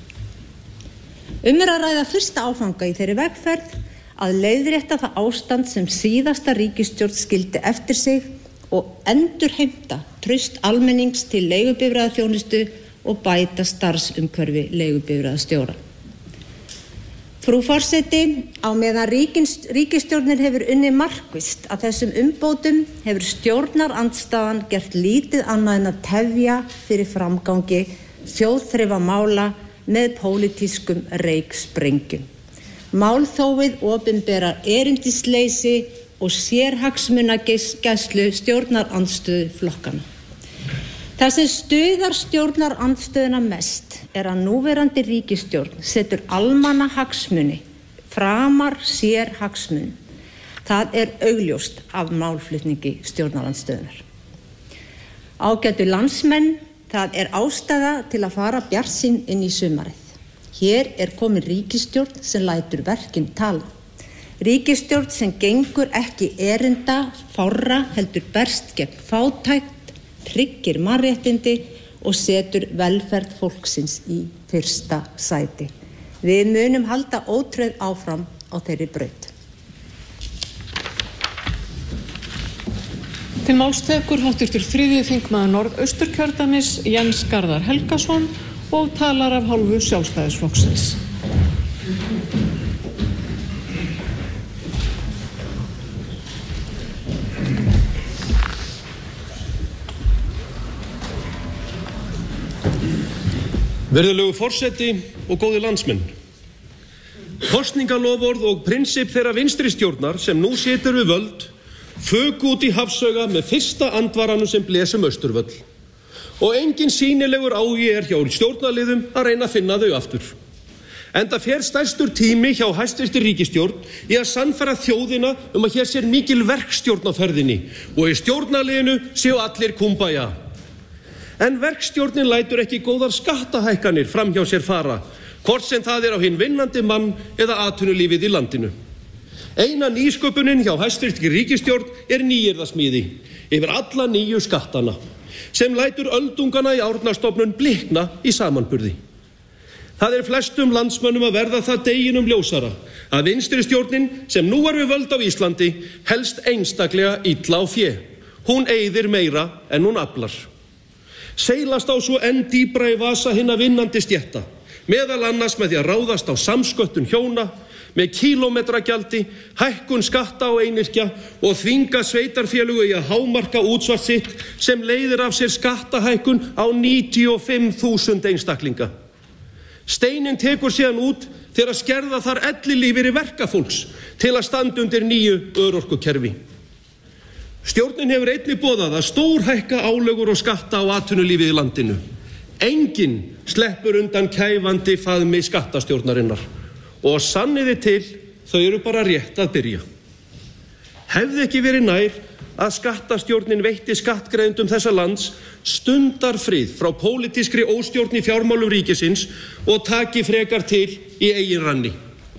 Um er að ræða fyrsta áfanga í þeirri vegferð að leiðrétta það ástand sem síðasta ríkisstjórn skildi eftir sig og endurheimta traust almennings til leigubifreiðaþjónustu og bæta starfsumhverfi leigubifreiðastjóra. Frú forseti, á meðan ríkisstjórnin hefur unnið markvisst að þessum umbótum hefur stjórnarandstaðan gert lítið annað en að tefja fyrir framgangi þjóðþrifamála með pólitískum reyksprengjum. Málþófið opinberar erindisleysi og sérhagsmunagæslu stjórnarandstöðu flokkana. Það sem stuðar stjórnarandstöðuna mest er að núverandi ríkisstjórn setur almanna hagsmuni framar sérhagsmunum. Það er augljóst af málflutningi stjórnarandstöðunar. Ágætu landsmenn, það er ástæða til að fara bjartsýn inn í sumarið. Hér er komin ríkisstjórn sem lætur verkin tala. Ríkisstjórn sem gengur ekki erinda fárra heldur berst gegn fátækt, tryggir mannréttindi og setur velferð fólksins í fyrsta sæti. Við munum halda ótrauð áfram á þeirri braut. Til máls tekur háttvirtur þriðji þingmaður Norðausturkjördæmis Jens Garðar Helgason og talar af hálfu Sjálfstæðisflokksins. Virðulegu forseti og góðir landsmenn. Kosningaloforð og prinsip þeirra vinstri stjórnar sem nú situr við völd fuku út í hafsauga með fyrsta andvaranum sem blésum Austurvöll. Og engin sýnilegur áhugi er hjá stjórnarliðum að reyna að finna þau aftur. Enda fer stærstur tími hjá hæstvirtri ríkisstjórn í að sannfæra þjóðina um að hér sé mikil verkstjórn á ferðinni og í stjórnarliðinu séu allir kumbaya. En verkstjórnin lætur ekki góðar skattahækkanir fram hjá sér fara, hvort sem það er á hinn vinnandi mann eða atvinnulífið í landinu. Eina nýsköpunin hjá hæstvirtri ríkisstjórn er nýyrðasmíði yfir alla nýju skattana, sem lætur öldungana í Árnastofnun blikna í samanburði. Það er flestum landsmönnum að verða það deginum ljósara að vinstri stjórnin sem nú er við völd á Íslandi helst einstaklega illa á fé. Hún eyðir meira en hún aflar. Seilast á svo enn dýbra í vasa hinna vinnandi stétta, meðal annars með því að ráðast á samsköttun hjóna, með kílómetragjaldi, hækkun skatta á einyrkja og þvinga sveitarfélögu í að hámarka útsvar sitt sem leiðir af sér skattahækkun á níutíu og fimm þúsund einstaklinga. Steinin tekur síðan út þegar skerða þar ellilífeyri verkafólks til að standa undir nýju örorkukerfi. Stjórnin hefur einnig boðað að stórhækka álögur og skatta á atvinnulífið í landinu. Enginn sleppur undan kæfandi faðmi skattastjórnarinnar og sanniði til þau eru bara rétt að byrja. Hefði ekki verið nær að skattastjórnin veitti skattgreiðendum þessa lands stundarfrið frá pólitískri óstjórn í fjármálum ríkisins og taki frekar til í eigin ranni.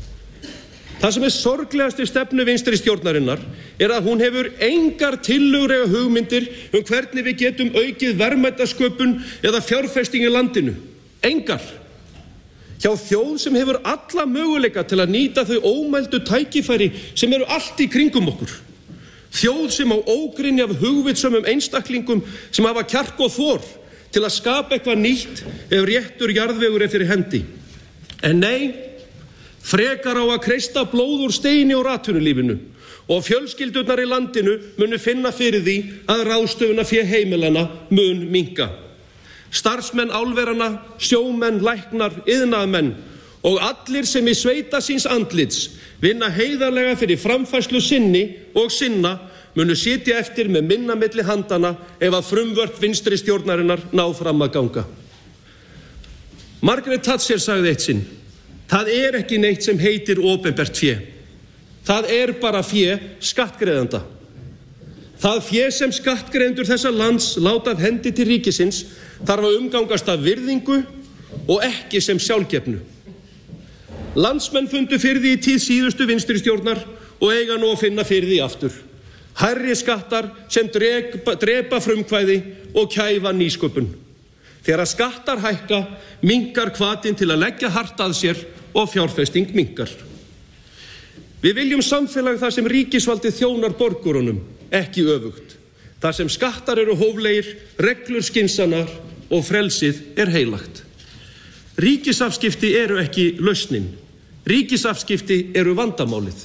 Það sem er sorglegast í stefnu vinstri stjórnarinnar er að hún hefur engar tillögur eða hugmyndir um hvernig við getum aukið verðmætasköpun eða fjárfesting í landinu. Engar. Hjá þjóð sem hefur alla möguleika til að nýta þau ómældu tækifæri sem eru allt í kringum okkur. Þjóð sem á ógrynni af hugvitsömmum einstaklingum sem hafa kjark og þor til að skapa eitthvað nýtt ef réttur jarðvegur er fyrir hendi. En nei, frekar á að kreista blóð úr steini úr atvinnulífinu og fjölskyldurnar í landinu munu finna fyrir því að ráðstöfunarfé heimilana mun minnka. Starfsmenn álverana, sjómenn, læknar, iðnaðarmenn og allir sem í sveita síns andlits vinna heiðarlega fyrir framfærslu sinni og sinna munu sitja eftir með minna milli handana ef að frumvörp vinstri stjórnarinnar ná fram að ganga. Margaret Thatcher sagði eitt sinn: það er ekki neitt sem heitir opinbert fé. Það er bara fé skattgreiðenda. Það fé sem skattgreiðendur þessa lands láta af hendi til ríkisins þarf að umgangast af virðingu og ekki sem sjálfgefnu. Landsmenn fundu fyrir því í tíð síðustu vinstri stjórnar og eiga nú að finna fyrir því aftur. Hærri skattar sem drepa, drepa frumkvæði og kæfa nýsköpun. Þegar skattar hækka, minnkar hvatinn til að leggja hart að sér og fjárfesting minnkar. Við viljum samfélag þar sem ríkisvaldið þjónar borgurunum, ekki öfugt. Þar sem skattar eru hóflegir, reglur skynsamar og frelsið er heilagt. Ríkisafskipti eru ekki lausnin. Ríkisafskipti eru vandamálið.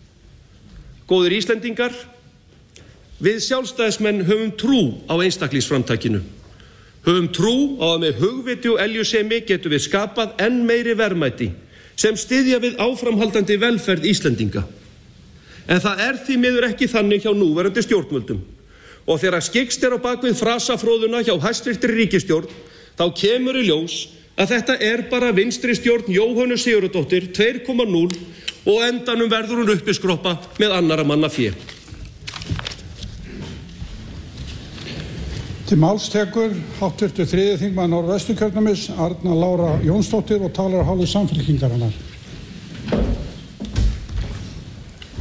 Góðir Íslendingar, við sjálfstæðismenn höfum trú á einstaklingsframtakinu. Höfum trú á að með hugviti og eljusemi getum við skapað enn meiri verðmæti sem styðja við áframhaldandi velferð Íslendinga. En það er því miður ekki þannig hjá núverandi stjórnvöldum. Og þegar skygst er á bakvið frasafróðuna hjá hæstvirtri ríkisstjórn, þá kemur í ljós að þetta er bara vinstri stjórn Jóhönnu Sigurðardóttir tvö komma núll og endanum verður hún uppiskroppa með annarra manna fé. Til máls tekur háttvirtur þriðji þingmaður Norðvesturkjördæmis Arna Lára Jónsdóttir og talar af hálfu Samfylkingarinnar.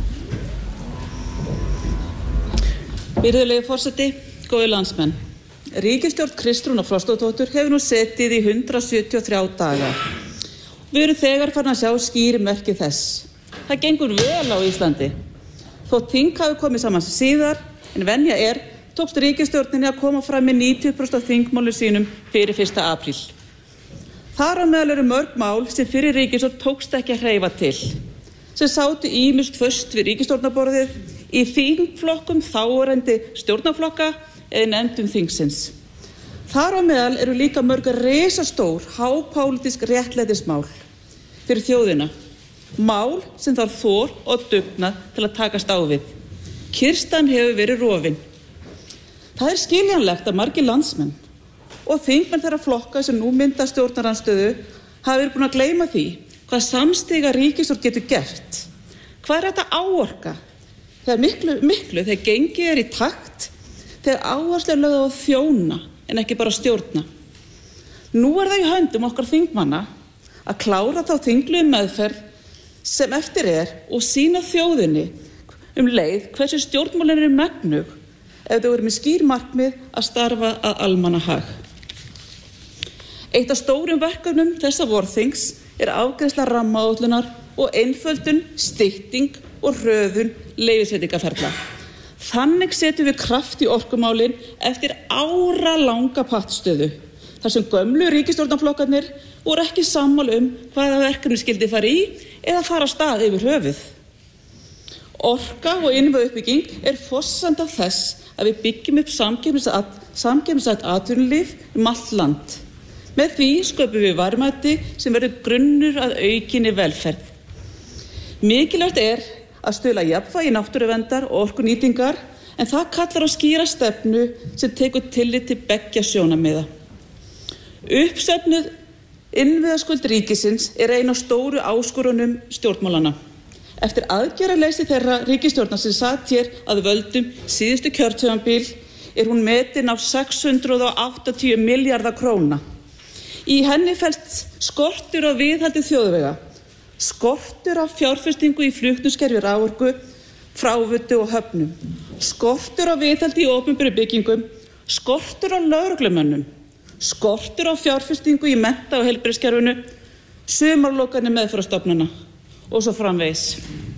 Virðulegi forseti, góðir landsmenn. Ríkisstjórn Kristrúnar Frostadóttur hefur nú setið í hundrað sjötíu og þrjá daga. Við erum þegar farin að sjá skýr merki þess. Það gengur vel á Íslandi. Þótt þing hafi komið saman síðar, en venja er, tókst ríkisstjórninni að koma fram með níutíu prósent af þingmálum sínum fyrir fyrsta apríl. Þar á meðal eru mörg mál sem fyrir ríkisstjórn tókst ekki að hreyfa til, sem sátu ýmist föst við ríkisstjórnarborðið í þingflokkum þáverandi stjórnarflokka eða nefndum þingsins. Þar á meðal eru líka mörg risastór hápólitísk réttlætismál fyrir þjóðina. Mál sem þarf þor og dugnað til að takast á við. Kirstan hefur verið rofin. Það er skiljanlegt að margir landsmenn og þingmenn þeirra flokka sem nú mynda stjórnarandstöðu hafa verið búin að gleyma því hvað samstiga ríkisstjórn getur gert. Hvað er þetta áorka? Þegar miklu, miklu þegar gengið er í takt, þegar áherslu er lögð á að þjóna en ekki bara stjórna. Nú er það í höndum okkar þingmanna að klára þá þinglegu meðferð sem eftir er og sýna þjóðinni um leið hversu stjórnmálin eru megnug ef þau eru með skýr markmið að starfa að almannahag. Eitt af stórum verkefnum þessa vorþings er afgreiðsla rammaáætlunar og einföldun, stytting og hröðun leyfisveitingaferla. Þannig setjum við kraft í orkumálin eftir áralanga pattstöðu, þar sem gömlu ríkisstjórnarflokkarnir voru ekki sammála um hvaða verkefni skyldi fara í eða fara af stað yfir höfuð. Orka og innviðauppbygging er forsenda þess að við byggjum upp samkeppnishæft atvinnulíf um allt land. Með því sköpum við verðmæti sem verður grunnur að aukinni velferð. Mikilvægt er að stuðla að jafnvægi náttúruverndar og orkunýtingar, en það kallar á skýra stefnu sem tekur tillit til beggja sjónarmiða. Uppsöfnuð innviðaskuld ríkisins er ein af stóru áskorunum stjórnmálanna. Eftir aðgerðarleysi þeirra ríkisstjórnar sem sat hér að völdum síðustu kjörtímabil er hún metin á sex hundruð áttatíu milljarða króna. Í henni felst skortur á viðhaldi þjóðvega, skortur á fjárfestingu í flutningskerfi raforku, fráveitu og höfnum, skortur á viðhaldi í opinberu byggingum, skortur á lögreglumönnum, skortur á fjárfestingu í mennta- og heilbrigðiskerfinu, sumarlokanir meðferðarstofnana og svo framvegis.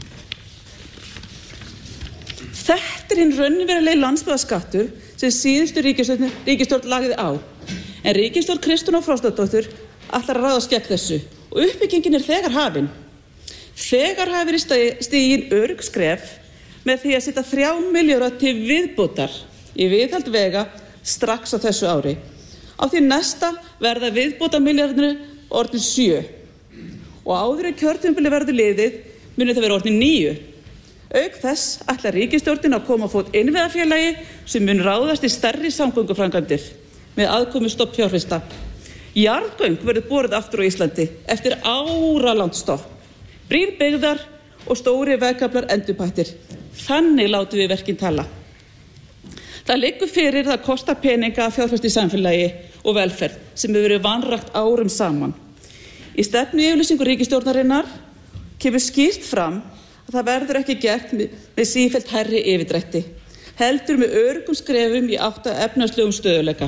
Þetta er hinn raunverulegi landsbyggðarskattur sem síðustu ríkisstjórn, ríkisstjórn lagði á. En ríkisstjórn Kristrúnar Frostadóttur ætlar að ráðast gegn þessu og uppbyggingin er þegar hafin. Þegar hafi verið stigin örugg skref með því að setja þrjá milljarða til viðbótar í viðhald vega strax á þessu ári. Á því næsta verða viðbóta milljarðinu orðin sjö. Og áður en kjörtímabilið verður liðið muni það vera orðin níu. Auk þess ætlar ríkisstjórnin að koma á fót innviðafélagi sem mun ráðast í stærri samgönguframkvæmdir með aðkomu stofnfjárfesta. Jarðgöng verður borið aftur á Íslandi eftir áralangt stopp. Brýr byggðar og stóri vegkaflar endurbættir. Þannig látum við verkin tala. Það liggur fyrir það kostar peninga að fjárfesta í samfélagi og velferð sem hefur verið vanrækt árum saman. Í stefnuyfirlýsingu ríkisstjórnarinnar kemur skýrt fram að það verður ekki gert með sífellt hærri yfirdrætti, heldur með öruggum skrefum í átt að efnahagslegum stöðugleika.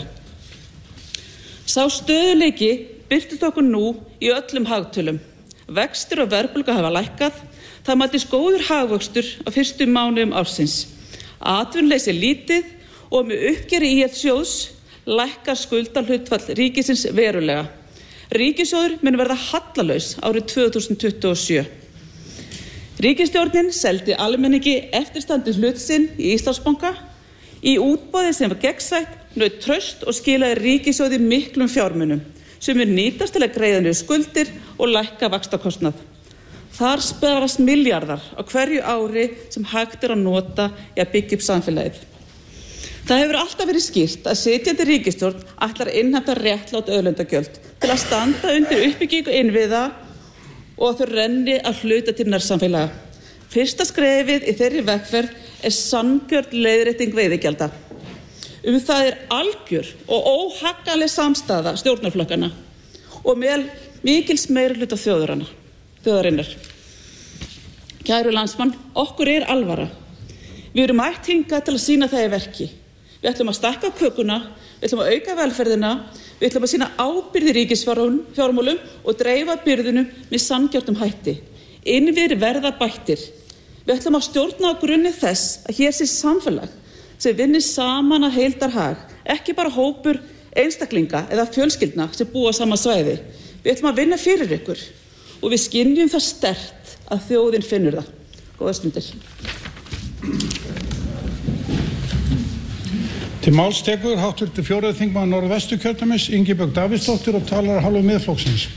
Sá stöðuleiki birtist okkur nú í öllum hagtölum. Vextir og verðbólga hafa lækkað, það mældist góður hagvöxtur á fyrstu mánuðum ársins. Atvinnuleysi er lítið og með uppgjöri ÍL-sjóðs lækkar skuldahlutfall ríkisins verulega. Ríkissjóður mun verða hallalaus árið tvö þúsund tuttugu og sjö. Ríkisstjórnin seldi almenningi eftirstandið hlut sinn í Íslandsbanka í útboði sem var gegnsætt, naut traust og skilaði ríkissjóði miklum fjármunum sem mun nýtast til að greiða niður skuldir og lækka vaxtakostnað. Þar sparast milljarðar á hverju ári sem hægt er að nota í að byggja upp samfélagið. Það hefur alltaf verið skýrt að sitjandi ríkisstjórn ætlar að innheimta réttlát auðlindagjöld til að standa undir uppbyggingu innviða og þau renni að hluta til nærsamfélaga. Fyrsta skrefið í þeirri vegferð er sanngjörn leiðrétting veiðigjalda. Um það er algjör og óhagganleg samstaða stjórnarflokkana og meðal mikils meirihluta þjóðarinnar. Kæru landsmann, okkur er alvara. Við erum mætt hingað til að sýna það í verki. Við ætlum að stækka kökuna, við ætlum að auka velferðina, við ætlum að sýna ábyrgð í ríkisfjármálum og dreifa byrðunum með sanngjörnum hætti. Innviðir verða bættir. Við ætlum að stjórna á grunni þess að hér sé samfélag sem vinnur saman að heildarhag, ekki bara hópur einstaklinga eða fjölskyldna sem búa á sama svæði. Við ætlum að vinna fyrir ykkur og við skynjum það sterkt að þjóðin finnur það. Góðar stundir. Til máls tekur háttvirtur fjórði þingmaður Norðvesturkjördæmis Ingibjörg Davíðsdóttir og talar af hálfu Miðflokksins.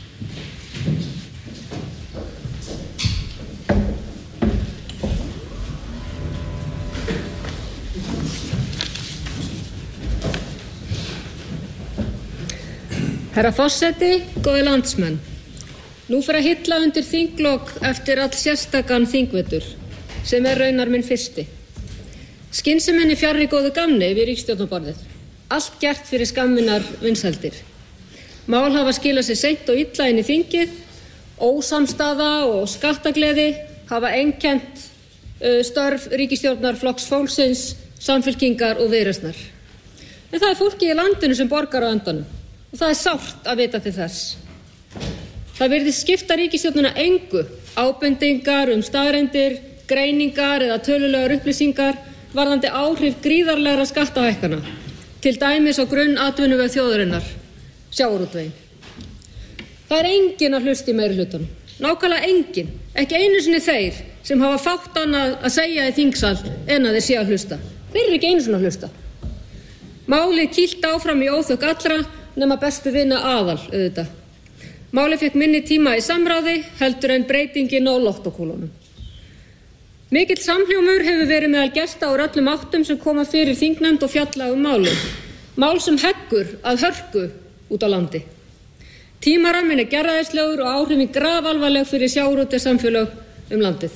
Herra forseti, góðir landsmenn. Nú fer að hilla undir þinglok eftir all sérstakan þingvetur, sem er raunar minn fyrsti. Skynseminni fjarri góðu gamni við ríkisstjórnarborðið. Allt gert fyrir skamminar vinsældir. Mál hafa skilað sér seint og illa inn í þingið, ósamstaða og skattagleði hafa einkennt uh, störf ríkisstjórnar Flokks fólksins, Samfylkingar og Viðreisnar. En það er fólkið í landinu sem borgar á endanum. Og það er sárt að vita til þess. Það virðist skipta ríkisstjórnina engu ábendingar um staðreyndir, greiningar eða tölulegar upplýsingar varðandi áhrif gríðarlegra skattahækkana, til dæmis á grunnatvinnuveg þjóðarinnar, sjávarútveginn. Það er enginn að hlusta í meirihlutanum, nákvæmlega enginn, ekki einu sinni þeir sem hafa fátt annað að segja í þingsal en að þeir sé að hlusta. Þeir eru ekki einu sinni að hlusta. Málið kýlt áfram í óþökk allra nema bestu vina aðal auðvitað. Málið fekk minni tíma í samráði heldur en breytingin á lottókúlunum. Mikill samhljómur hefur verið meðal gesta úr öllum áttum sem koma fyrir þingnefnd og fjalla um málið. Mál sem heggur að hörku út á landi. Tímaramminn er gerræðislegur og áhrifin grafalvarleg fyrir sjávarútvegssamfélög um landið.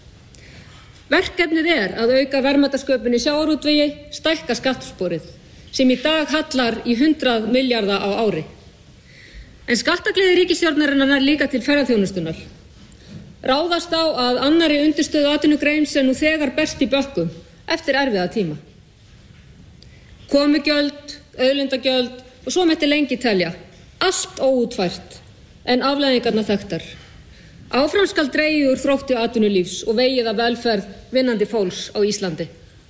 Verkefnið er að auka verðmætasköpun í sjávarútvegi, stækka skattsporið, sem í dag hallar í hundrað milljarða á ári. En skattagleði ríkisstjórnarinnar nær líka til ferðaþjónustunnar. Ráðast á að annarri undirstöðu atvinnugrein sem nú þegar berst í bökkum eftir erfiða tíma. Komugjöld, auðlindagjöld og svo mætti lengi telja. Allt óútfært en afleiðingarnar þekktar. Áfram skal dregið úr þrótti atvinnulífs og vegið að velferð vinnandi fólks á Íslandi.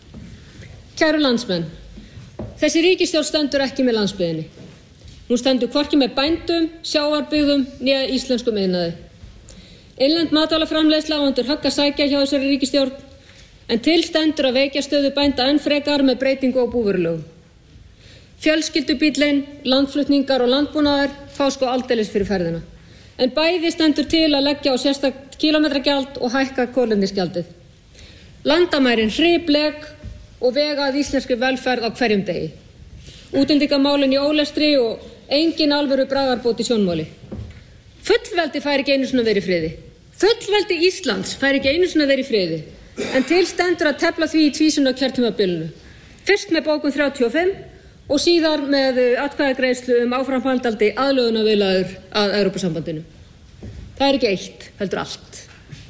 Kæru landsmenn, þessi ríkisstjórn stendur ekki með landsbyggðinni. Hún stendur hvorki með bændum, sjávarbyggðum né íslenskum iðnaði. Innlend matvælaframleiðsla á undir högg að sækja hjá þessari ríkisstjórn, en til stendur að veikja stöðu bænda enn frekar með breytingu á búvörulögum. Fjölskyldubíllinn, landflutningar og landbúnaðar fá sko aldeilis fyrir ferðina. En bæði stendur til að leggja á sérstakt kílómetragjald og hækka kolefnisgjaldið. Landamærin hriplek og vega að íslenskri velferð á hverjum degi. Útlendingamálin í ólestri og engin alvöru bragarbót í sjónmáli. Fullveldi fær ekki einu sinni að vera í friði. Fullveldi Íslands fær ekki einu sinni að vera í friði. En til stendur að tefla því í tvísunna kjörtímabilinu. Fyrst með bókun þrjátíu og fimm og síðar með atkvæðagreiðslu um áframhaldandi aðlögunarviðræður að Evrópusambandinu. Það er ekki eitt, heldur allt.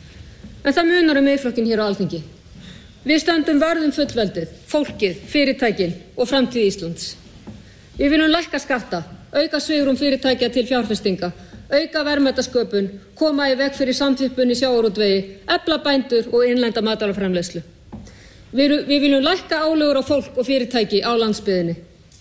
En það munar um Miðflokkinn hér á Alþingi. Við stöndum vörð um fullveldið, fólkið, fyrirtækin og framtíð Íslands. Við viljum lækka skatta, auka svigrúm fyrirtækja til fjárfestinga, auka verðmætasköpun, koma í veg fyrir samþjöppun í sjávarútvegi, efla bændur og innlenda matvælaframleiðslu. Við, við viljum lækka álögur á fólk og fyrirtæki á landsbyggðinni.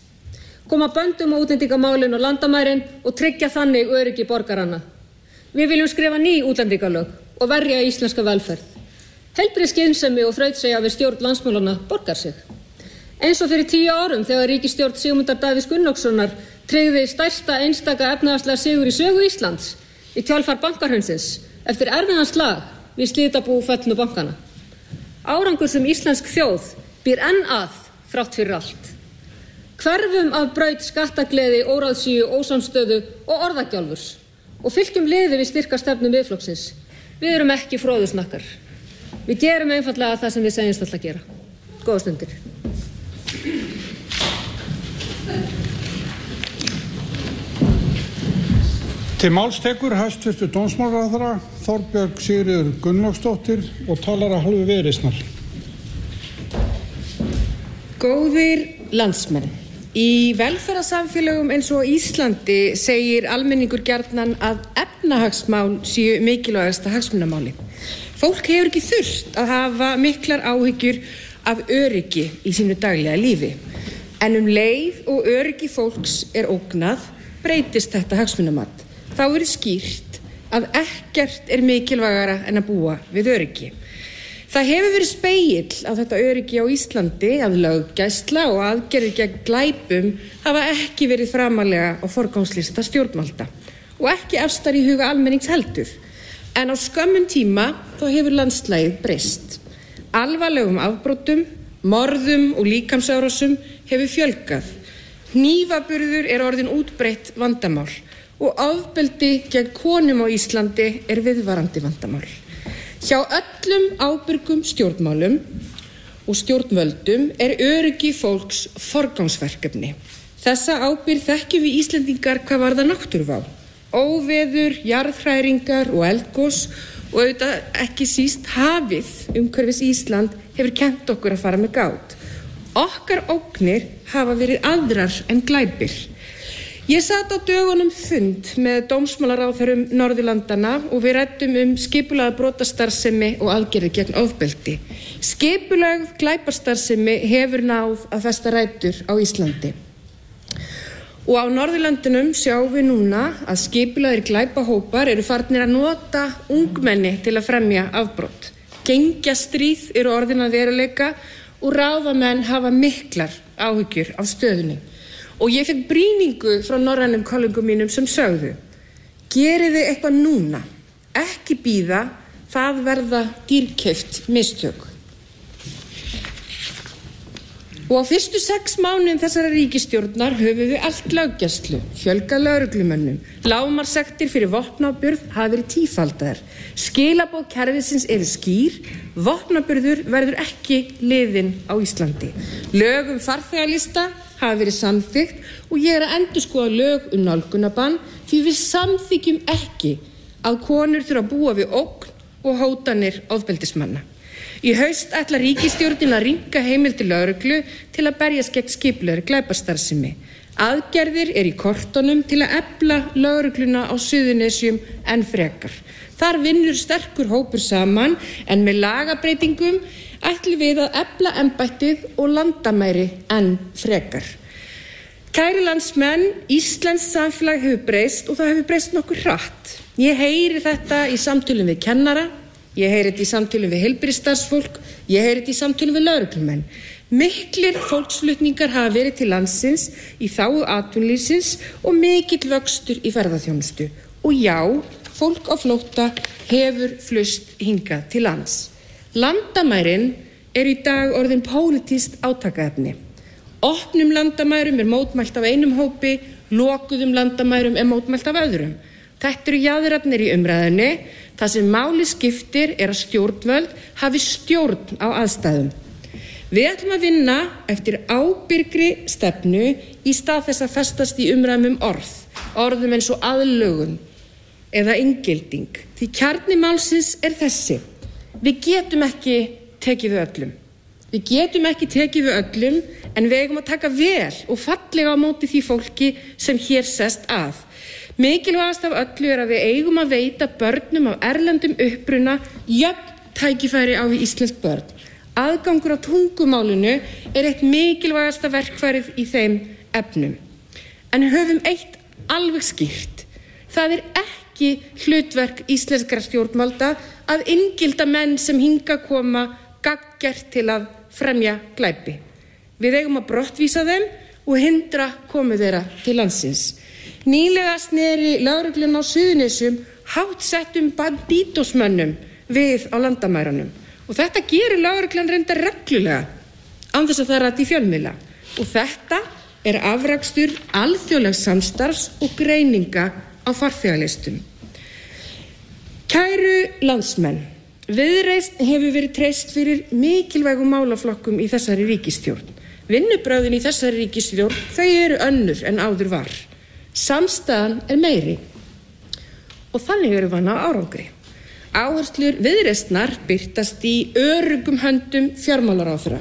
Koma böndum á útlendingamálin og landamærin og tryggja þannig öryggi borgaranna. Við viljum skrifa ný útlendingalög og verja íslenska velferð. Heilbrigð skynsemi og þrautseigja við stjórn landsmálanna borgar sig. Eins og fyrir tíu árum þegar ríkisstjórn Sigmundar Davíðs Gunnlaugssonar tryggði stærsta einstaka efnahagslega sigur í sögu Íslands í kjölfar bankahrunsins eftir erfiðan slag við slitabú föllnu bankana. Árangur sem íslensk þjóð býr enn að þrátt fyrir allt. Hverfum af braut skattagleði, óráðsíu, ósamstöðu og orðagjálfurs og fylgjum liði við styrka stefnu Miðflokksins. Við erum ekki fróðusnakkar. Við gerum einfaldlega það sem við segjumst alltaf að gera. Góða stundir. Til máls tekur hæstvirtur dómsmálaráðherra Þorbjörg Sigríður Gunnlaugsdóttir og talar að hálfu Viðreisnar. Góðir landsmenn, í velferðarsamfélögum eins og Íslandi segir almenningur gjarnan að efnahagsmál séu mikilvægasta hagsmunamáli. Fólk hefur ekki þurft að hafa miklar áhyggjur af öryggi í sínu daglega lífi. En um leið og öryggi fólks er ógnað, breytist þetta hagsmunamat. Þá er skýrt að ekkert er mikilvægara en að búa við öryggi. Það hefur verið spegill á þetta öryggi á Íslandi að löggæsla og aðgerðir gegn glæpum hafa ekki verið framarlega á forgangslista stjórnvalda og ekki efstar í huga almennings heldur. En á skömmum tíma þá hefur landslagið breyst. Alvarlegum afbrotum, morðum og líkamsárásum hefur fjölgað. Hnífaburður er orðin útbreitt vandamál og ofbeldi gegn konum á Íslandi er viðvarandi vandamál. Hjá öllum ábyrgum stjórnmálum og stjórnvöldum er öryggi fólks forgangsverkefni. Þessa ábyrgð þekkjum við Íslendingar hvað varðar náttúruvá. Óveður, jarðhræringar og eldgos og auðvitað ekki síst hafið umhverfis Ísland hefur kennt okkur að fara með gát. Okkar ógnir hafa verið aðrar en glæpir. Ég sat á dögunum fund með dómsmálaráðherrum Norðurlandanna og við ræddum um skipulagða brotastarfsemi og aðgerðir gegn ofbeldi. Skipulögð glæpastarfsemi hefur náð að festa rætur á Íslandi. Og á Norðurlandunum sjáum við núna að skipulagðir glæpahópar eru farnir að nota ungmenni til að fremja afbrot. Gengjastríð eru orðin að veruleika og ráðamenn hafa miklar áhyggjur af stöðunni. Og ég fekk brýningu frá norrænum kollegum mínum sem sögðu: gerið þið eitthvað núna, ekki bíða, það verða dýrkeypt mistök. Og á fyrstu sex mánuðum þessara ríkisstjórnar höfum við allt löggæslu, fjölgað lögreglumönnum, lágmarkssektir fyrir vopnaburð hafa verið tífaldaðar. Skilaboð kerfisins eru skýr, vopnaburður verður ekki liðinn á Íslandi. Lög um farþegalista hafa verið samþykkt og ég er að endurskoða lög um nálgunabann því við samþykjum ekki að konur þurfa að búa við ógn og hótanir ofbeldismanna. Í haust ætlar ríkisstjórnin að rýmka heimildir lögreglu til að berjast gegn skipulagðri glæpastarfsemi. Aðgerðir er í kortunum til að efla lögregluna á Suðurnesjum enn frekar. Þar vinnur sterkur hópur saman en með lagabreytingum ætlum við að efla embættið og landamæri enn frekar. Kæru landsmenn, Íslenskt samfélag hefur breyst og það hefur breyst nokkuð hratt. Ég heyri þetta í samtölum við kennara, ég heyri þetta í samtölum við heilbrigðisstarfsfólk, ég heyri þetta í samtölum við lögreglumenn. Miklir fólksflutningar hafa verið til landsins í þágu atvinnulífsins og mikill vöxtur í ferðaþjónustu. Og já, fólk á flótta hefur flust hingað til lands. Landamærin er í dag orðin pólitískt átakaefni. Opnum landamærum er mótmælt af einum hópi, lokuðum landamærum er mótmælt af öðrum. Þetta eru jaðrarnir í umræðunni. Það sem máli skiptir er að stjórnvöld hafi stjórn á aðstæðum. Við ætlum að vinna eftir ábyrgri stefnu í stað þess að festast í umræðum um orð, orðum eins og aðlögun eða inngilding. Því kjarni málsins er þessi: við getum ekki tekið við öllum. Við getum ekki tekið við öllum, en við eigum að taka vel og fallega á móti því fólki sem hér sest að. Mikilvægast af öllu er að við eigum að veita börnum af erlendum uppruna jöfn tækifæri á við íslensk börn. Aðgangur á tungumálinu er eitt mikilvægasta verkfærið í þeim efnum. En höfum eitt alveg skýrt: það er ekki hlutverk íslenskra stjórnvalda að inngilda menn sem hinga koma gagngert til að fremja glæpi. Við eigum að brottvísa þeim og hindra komu þeirra til landsins. Nýlega sneri lögreglun á Suðurnesjum háttsettum bandítosmönnum við á landamærunum. Og þetta gerir lögreglan reyndar reglulega án þess að það rati í fjölmiðla. Og þetta er afrakstur alþjóðlegs samstarfs og greininga á farþegalistum. Kæru landsmenn, Viðreisn hefur verið treyst fyrir mikilvægum málaflokkum í þessari ríkisstjórn. Vinnubrögðin í þessari ríkisstjórn, þau eru önnur en áður var. Samstæðan er meiri og þannig eru vana árangri. Áherslur Viðreisnar birtast í öruggum höndum fjármálaráðherra.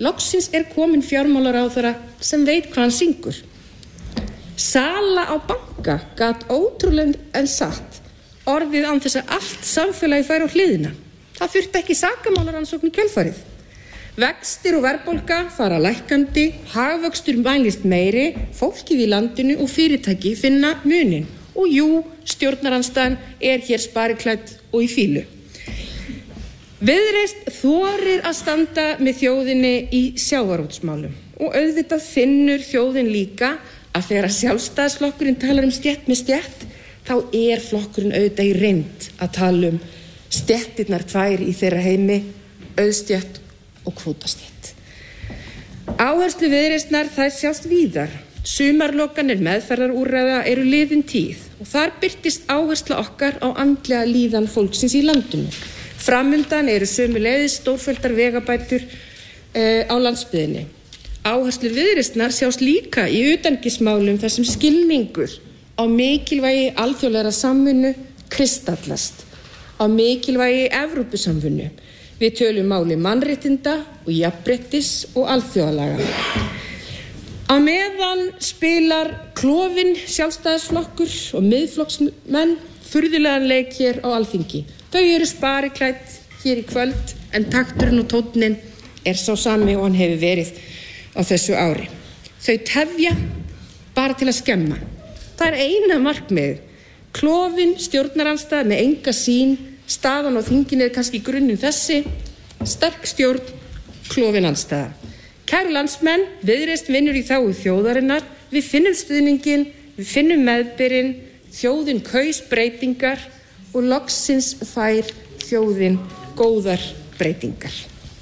Loksins er komin fjármálaráðherra sem veit hvað hann syngur. Sala á banka gat ótrúlega en satt orðið án þess að allt samfélagi færi á hliðina. Það þurfti ekki sakamálarannsókn í kjölfarið. Vextir og verðbólga fara lækkandi, hagvöxtur mælist meiri, fólkið í landinu og fyrirtæki finna munin. Og jú, stjórnarandstaðan er hér spariklædd og í fílu. Viðreisn þorir að standa með þjóðinni í sjávarútvegsmálum og auðvitað finnur þjóðin líka að þegar Sjálfstæðisflokkurinn talar um stétt með stétt, þá er flokkurinn auðvitað í reynd að tala um stéttirnar tvær í þeirra heimi, auðstétt og kvótastétt. Áherslu Viðreisnar þær sjást víðar. Sumarlokanir meðferðarúrræða eru liðin tíð og þar birtist áhersla okkar á andlega líðan fólksins í landinu. Framundan eru sömuleiðis stórfelldar vegabætur eh, á landsbyggðinni. Áherslu Viðreisnar sjást líka í utanríkismálum þar sem skilningur á mikilvægi alþjóðlegra samvinnu kristallast, á mikilvægi Evrópusamvinnu. Við tölum máli mannréttinda og jafnréttis og alþjóðalaga. Á meðan spilar klofinn Sjálfstæðisflokkur og miðflokksmenn furðulegan leik hér á Alþingi. Þau eru spariklædd hér í kvöld en takturinn og tónninn er sá sami og hann hefur verið á þessu ári. Þau tefja bara til að skemma. Það er eina markmið. Klofinn stjórnarandstaða með enga sýn, staðan á þinginu er kannski grunninn þessi, sterk stjórn, klofinn andstaða. Kæru landsmenn, Viðreisn vinnur í þágu þjóðarinnar, við finnum stuðninginn, við finnum meðbyrinn, þjóðin kaus breytingar og loksins fær þjóðin góðar breytingar.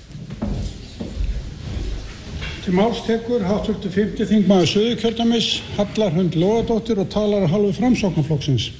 Til máls tekur háttvirtur fimmti þingmaður Suðurkjördæmis, Halla Hrund Logadóttir og talar af hálfu Framsóknarflokksins.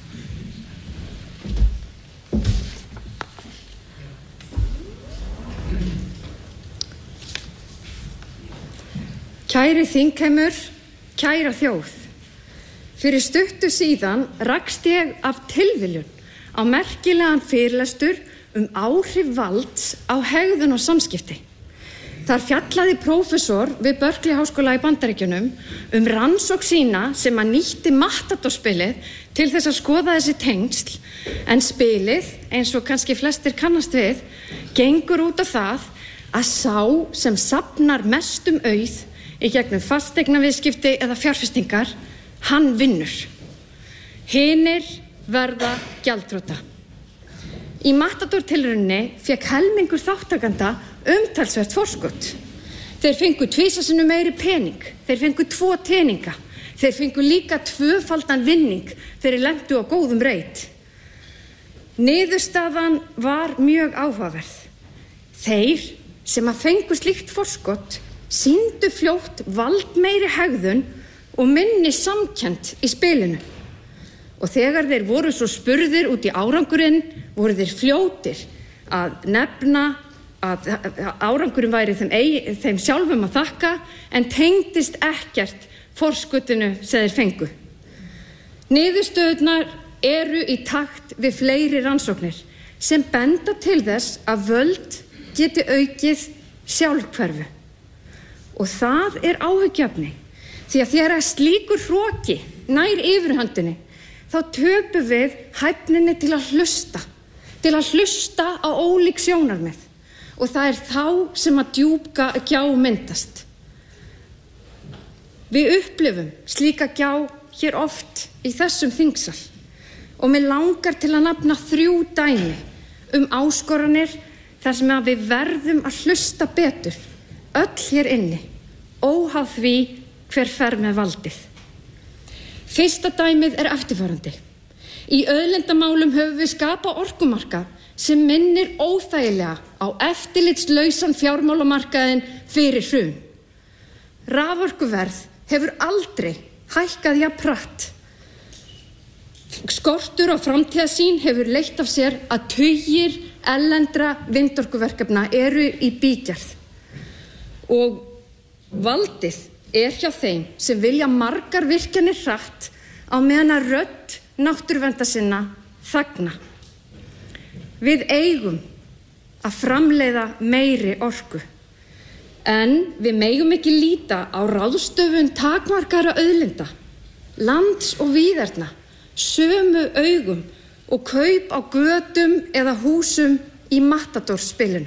Kæri þingheimur, kæra þjóð. Fyrir stuttu síðan rakst ég af tilviljun á merkilegan fyrirlestur um áhrif valds á hegðun og samskipti. Þar fjallaði prófessor við Berkeley háskóla í Bandaríkjunum um rannsókn sína sem að nýtti matadorspilið til þess að skoða þessi tengsl, en spilið, eins og kannski flestir kannast við, gengur út á það að sá sem safnar mestum auð í gegnum fasteignaviðskipti eða fjárfestingar, hann vinnur. Hinir verða gjaldþrota. Í Matador-tilrauninni fékk helmingur þáttakanda umtalsvert forskot. Þeir fengu tvisasinnum meiri pening, þeir fengu tvo teninga, þeir fengu líka tvöfaldan vinning þeir lentu á góðum reit. Niðurstaðan var mjög áhugaverð. Þeir sem að fengu slíkt forskot sýndu fljótt valdmeiri hegðun og minni samkennd í spilinu. Og þegar þeir voru svo spurðir út í árangurinn, voru þeir fljótir að nefna að árangurinn væri þeim, eigi, þeim sjálfum að þakka, en tengdist ekkert forskotinu sem þeir fengu. Niðurstöðurnar eru í takt við fleiri rannsóknir sem benda til þess að völd geti aukið sjálfhverfu. Og það er áhyggjuefni, því að þegar slíkur hroki nær yfirhöndinni, þá töpum við hæfninni til að hlusta, til að hlusta á ólík sjónarmið. Og það er þá sem að djúpga gjá myndast. Við upplifum slíka gjá hér oft í þessum þingsal og mig langar til að nefna þrjú dæmi um áskoranir þar sem að við verðum að hlusta betur, öll hér inni, óháð því hver fer með valdið. Fyrsta dæmið er eftirfarandi. Í auðlindamálum höfum við skapað orkumarkað sem minnir óþægilega á eftirlitslausan fjármálamarkaðinn fyrir hrun. Raforkuverð hefur aldrei hækkað jafn hratt. Skortur á framtíðarsýn hefur leitt af sér að tugir erlendra vindorkuverkefna eru í bígerð. Og valdið er hjá þeim sem vilja margar virkjanir hratt á meðan að rödd náttúruverndarsinna þagna. Við eigum að framleiða meiri orku. En við megum ekki líta á ráðstöfun takmarkaðra auðlinda, lands og víðerna, sömu augum og kaup á götum eða húsum í Matador-spilinu.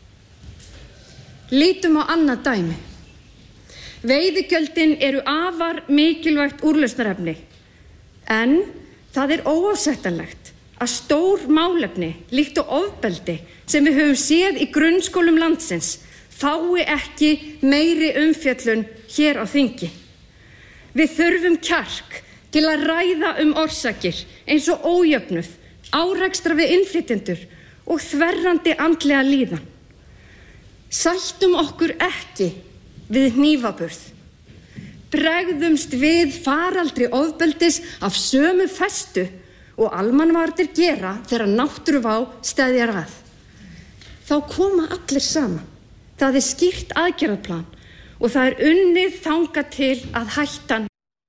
Lítum á annað dæmi. Veiðigjöldin eru afar mikilvægt úrlausnarefni, en það er óásættanlegt að stór málefni líkt og ofbeldi sem við höfum séð í grunnskólum landsins fái ekki meiri umfjöllun hér á þingi. Við þurfum kjark til að ræða um orsakir eins og ójöfnuð, árekstra við innflytjendur og þverrandi andlega líðan. Sættum okkur ekki við hnífaburð. Bregðumst við faraldri ofbeldis af sömu festu og almannavarnir gera þegar náttúruvá steðjar að. Þá koma allir saman. Það er skýrt aðgerðaplan og það er unnið þangað til að hættan.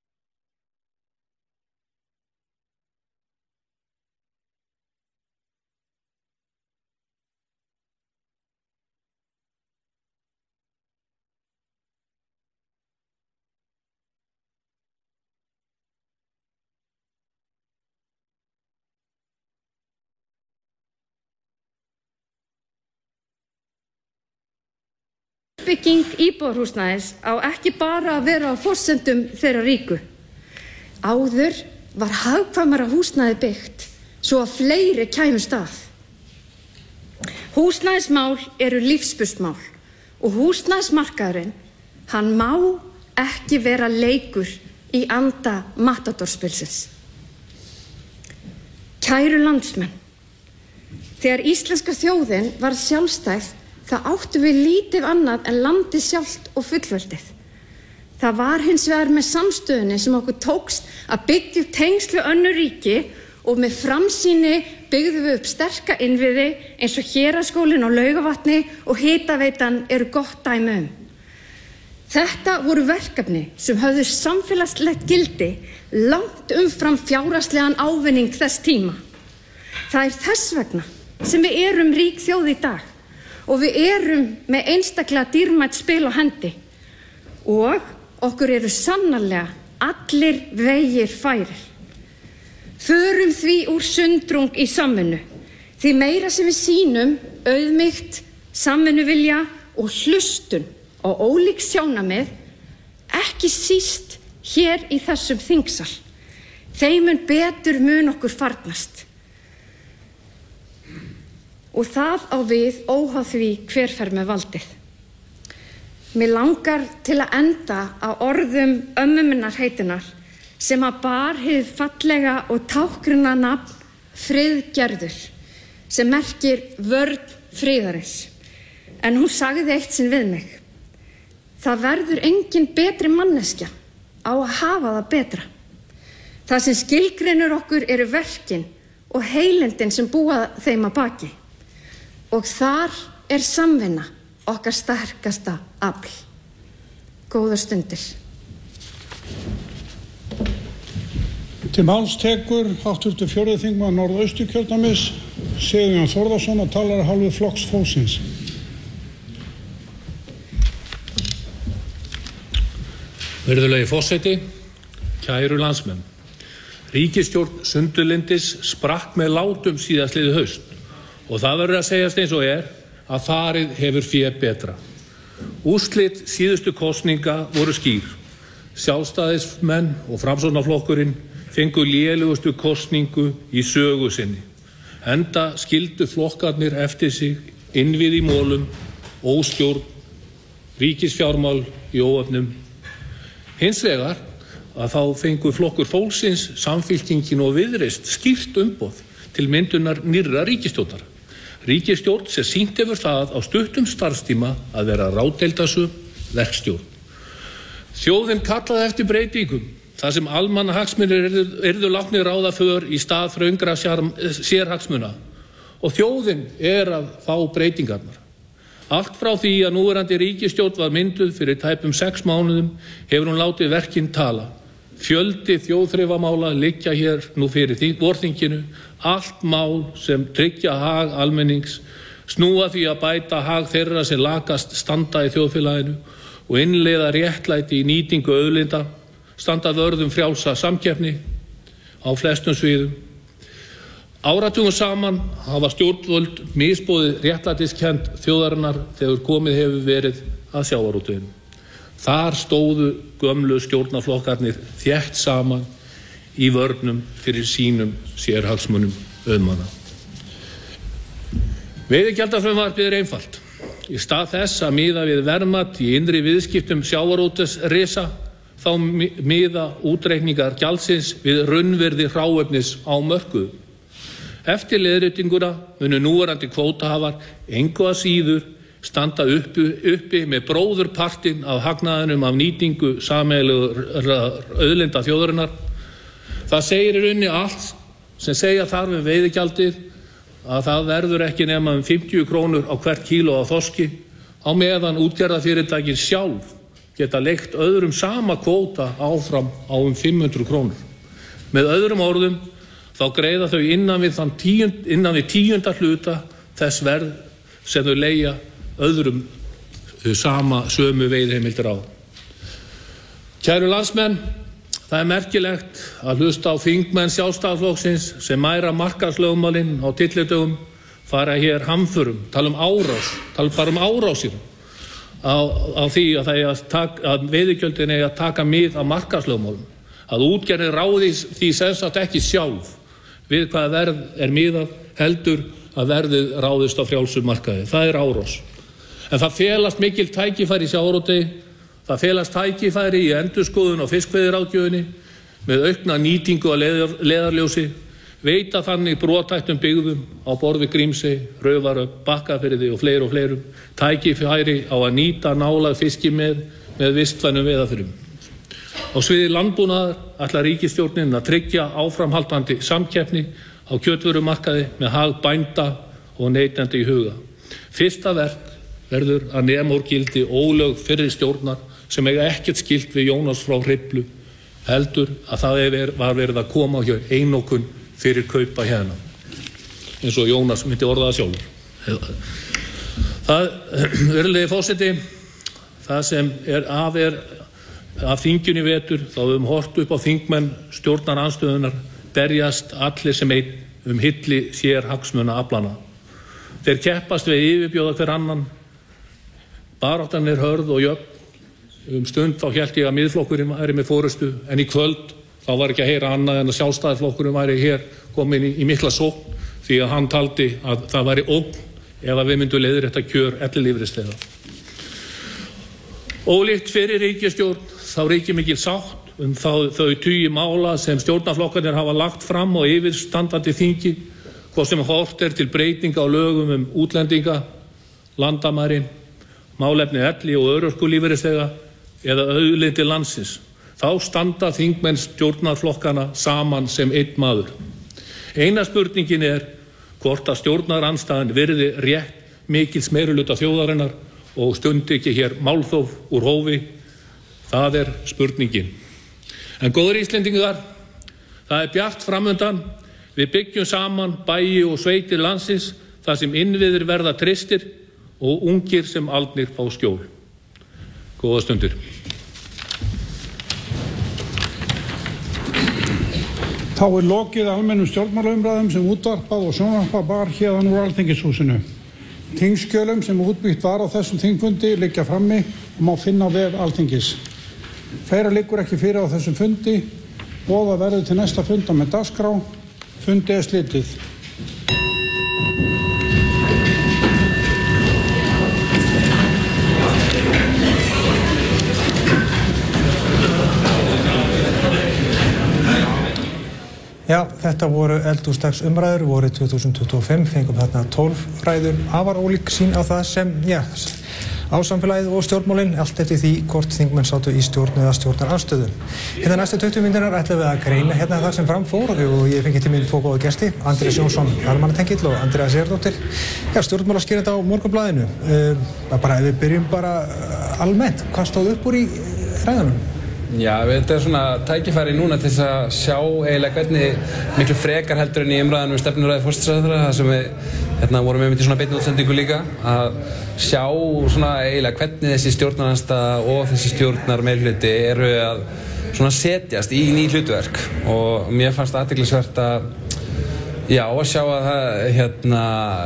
Uppbygging íbúðarhúsnæðis á ekki bara að vera á forsendum þeirra ríku. Áður var hagkvæmara húsnæði byggt svo að fleiri kæmust að. Húsnæðismál eru lífspursmál og húsnæðismarkaðurinn, hann má ekki vera leikur í anda Matador-spilsins. Kæru landsmenn, þegar íslenska þjóðin var sjálfstæð, það áttu við lítið annað en landið sjálft og fullveldið. Það var hins vegar með samstöðunni sem okkur tókst að byggja upp tengsl við önnur ríki og með framsýni byggðum við upp sterka innviði eins og héraðsskólinn á Laugarvatni og hitaveitan eru gott dæmi um. Þetta voru verkefni sem höfðu samfélagslegt gildi langt umfram fjárhagslegan ávinning þess tíma. Það er þess vegna sem við erum rík þjóð í dag. Og við erum með einstaklega dýrmætt spil á hendi og okkur eru sannarlega allir vegir færir. Förum því úr sundrung í samvinnu, því meira sem við sýnum auðmýkt, samvinnuvilja og hlustun á ólík sjónarmið, ekki síst hér í þessum þingsal. Þeim mun betur mun okkur farnast. Og það á við óháð því hver fer með valdið. Mig langar til að enda á orðum ömmu minnar heitinar sem að bar hið fallega og táknræna nafn Friðgerður sem merkir vörn friðarins. En hún sagði eitt sinn við mig: það verður engin betri manneskja á að hafa það betra. Það sem skilgreinir okkur eru verkin og heilindin sem búa þeim að baki. Og þar er samvinna okkar sterkasta afl. Góðar stundir. Til máls tekur háttvirtur fjórði þingmaður Norðausturkjördæmis Sigurjón Þórðarson og talar af hálfu Flokks fólksins. Virðulegi forseti, kæru landsmenn. Ríkisstjórn Sundurlyndis sprakk með látum síðastliðið haust. Og það verður að segjast eins og er að farið hefur fé betra. Úrslit síðustu kosninga voru skýr. Sjálfstæðismenn og Framsóknarflokkurinn fengu lélegustu kosningu í sögu sinni. Enda skildu flokkarnir eftir sig innviði í mólum, óstjórn, ríkisfjármál í óöfnum. Hins vegar að þá fengu Flokkur fólksins, Samfylkingin og Viðreisn skýrt umboð til myndunar nýrra ríkisstjórnar. Ríkisstjórn sem sýnt hefur það á stuttum starfstíma að vera ráðdeildarsöm verkstjórn. Þjóðin kallaði eftir breytingum þar sem almannahagsmunir yrðu látnir ráða för í stað þröngra sérhagsmuna og þjóðin er að fá breytingarnar. Allt frá því að núverandi ríkisstjórn var mynduð fyrir tæpum sex mánuðum hefur hún látið verkin tala. Fjöldi þjóðþrifamála liggja hér nú fyrir vorþinginu, allt mál sem tryggja hag almennings, snúa því að bæta hag þeirra sem lakast standa í þjóðfélaginu og innleiða réttlæti í nýtingu auðlinda, standa vörð um frjálsa samkeppni á flestum sviðum. Áratugum saman hafa stjórnvöld misboðið réttlætiskennd þjóðarinnar þegar komið hefur verið að sjávarútveginum. Þar stóðu gömlu stjórnarflokkarnir þétt saman í vörnum fyrir sínum sérhagsmunum auðmanna. Veiðigjaldafrumvarpið er einfalt. Í stað þess að miða við verðmat í innri viðskiptum sjávarútvegsrisa þá miða útreikningar gjaldsins við raunvirði hráefnis á mörkuðum. Eftir leiðréttinguna munu núverandi kvótahafar engu að síður standa uppi, uppi með bróðurpartinn af hagnaðinum af nýtingu sameiginlegu auðlinda þjóðarinnar. Það segir í rauninni allt sem segja þarf um veiðigjaldið að það verður ekki nema um fimmtíu krónur á hvert kíló af þorski á meðan útgerðarfyrirtækin sjálf geta leigt öðrum sama kvóta áfram á um fimm hundruð krónur. Með öðrum orðum þá greiða þau innan við, þann tíund, innan við tíunda hluta þess verð sem þau leigja öðrum sama sömu veiðiheimildir á. Kæru landsmenn, það er merkilegt að hlusta á þingmenn Sjálfstæðisflokksins sem mæra markaðslögmálin á tyllidögum fara hér hamförum, tala um árás, tala bara um árásir á, á því að, það að, taka, að veiðigjöldin eigi að taka mið af markaðslögmálum, að útgerðin ráði því sem sagt ekki sjálf við hvaða verð er miðað heldur að verðið ráðist á frjálsum markaði. Það er árás. En það felast mikil tækifæri í sjávarútvegi, það felast tækifæri í endurskoðun á fiskveiðiráðgjöfinni með aukna nýtingu á leðar, leðarljósi, veita þannig brothættum byggðum á borð við Grímsey, Raufarhöfn, Bakkafirði og fleiri og fleirum tækifæri á að nýta nálæg fiski með, með vistvænum veiðarfærum. Á sviði landbúnaðar ætlar ríkisstjórnin að tryggja áframhaldandi samkeppni á kjötvörumarkaði með hag bænda og neytenda í huga. Fyrsta verk verður að nema úr gildi ólög fyrri stjórnar sem eiga ekkert skylt við Jónas frá Hriflu heldur að það var verið að koma hjá einokun fyrir kaupa hérna eins og Jónas myndi orða það sjálfur. Það, virðulegi forseti, það sem er af er af þingjunni vetur þá höfum hort upp á þingmenn stjórnarandstöðunnar berjast allir sem einn um hilli sér hagsmuna aflana. Þeir keppast við yfirbjóða hver annan. Baráttan er hörð og jöfn. Um stund þá hélt ég að Miðflokkurinn væri með forystu en í kvöld þá var ekki að heyra annað en að Sjálfstæðisflokkurinn væri hér komin í, í mikla sókn því að hann taldi að það væri ógn ef að við myndum leiðrétta kjör ellilífeyrisþega. Ólíkt fyrir ríkisstjórn þá ríkir mikil sátt um þá, þau tugi mála sem stjórnarflokkarnir hafa lagt fram á yfirstandandi þingi, hvort sem horft er til breytinga á lögum um útlendinga, landamærin, málefni elli- og örorkulífeyrisþega eða auðlindir landsins. Þá standa þingmenn stjórnarflokkana saman sem einn maður. Eina spurningin er hvort að stjórnarandstaðan virði rétt mikils meirihluta þjóðarinnar og stundi ekki hér málþóf úr hófi. Það er spurningin. En góðir Íslendingar, það er bjart framundan. Við byggjum saman bæi og sveitir landsins þar sem innviðir verða treystir og ungir sem aldnir fá skjól. Góða stundir. Þá er lokið almennum stjórnmálaumræðum sem útvarpað og sjónvarpað bar héðan úr Alþingishúsinu. Þingskjölum sem útbýtt var á þessum þingfundi liggja frammi og má finna á vef Alþingis. Fleira liggur ekki fyrir á þessum fundi og það verður til næsta funda með dagskrá. Fundi er slitið. Já, þetta voru eldhúsdags umræður vorið tvö þúsund tuttugu og fimm, fengum þarna tólf ræður, afar ólík sín á það sem, já, á samfélagið og stjórnmálin, allt eftir því hvort þingmenn sátu í stjórn eða stjórnarandstöðu. Hérna næstu tuttugu mínútur ætlum við að greina hérna það sem fram fór og ég fengi til mín tvo góða gesti, Andrés Jónsson, almannatengill og Andrea Sigurdóttir, já, stjórnmálaskýrandi á Morgunblaðinu. Uh, bara ef við byrjum bara almennt, hvað stóð upp úr í ræðunum? Já, þetta er svona tækifæri núna til þess að sjá eiginlega hvernig miklu frekar heldur en í umræðanum við stefnuræði forsætisráðherra, þar sem við hérna, vorum einmitt í svona beinni útsendingu líka, að sjá svona eiginlega hvernig þessi stjórnarandstaða og þessi stjórnarmeirihluti eru að svona setjast í ný hlutverk og mér fannst athyglisvert að já, að sjá að það hérna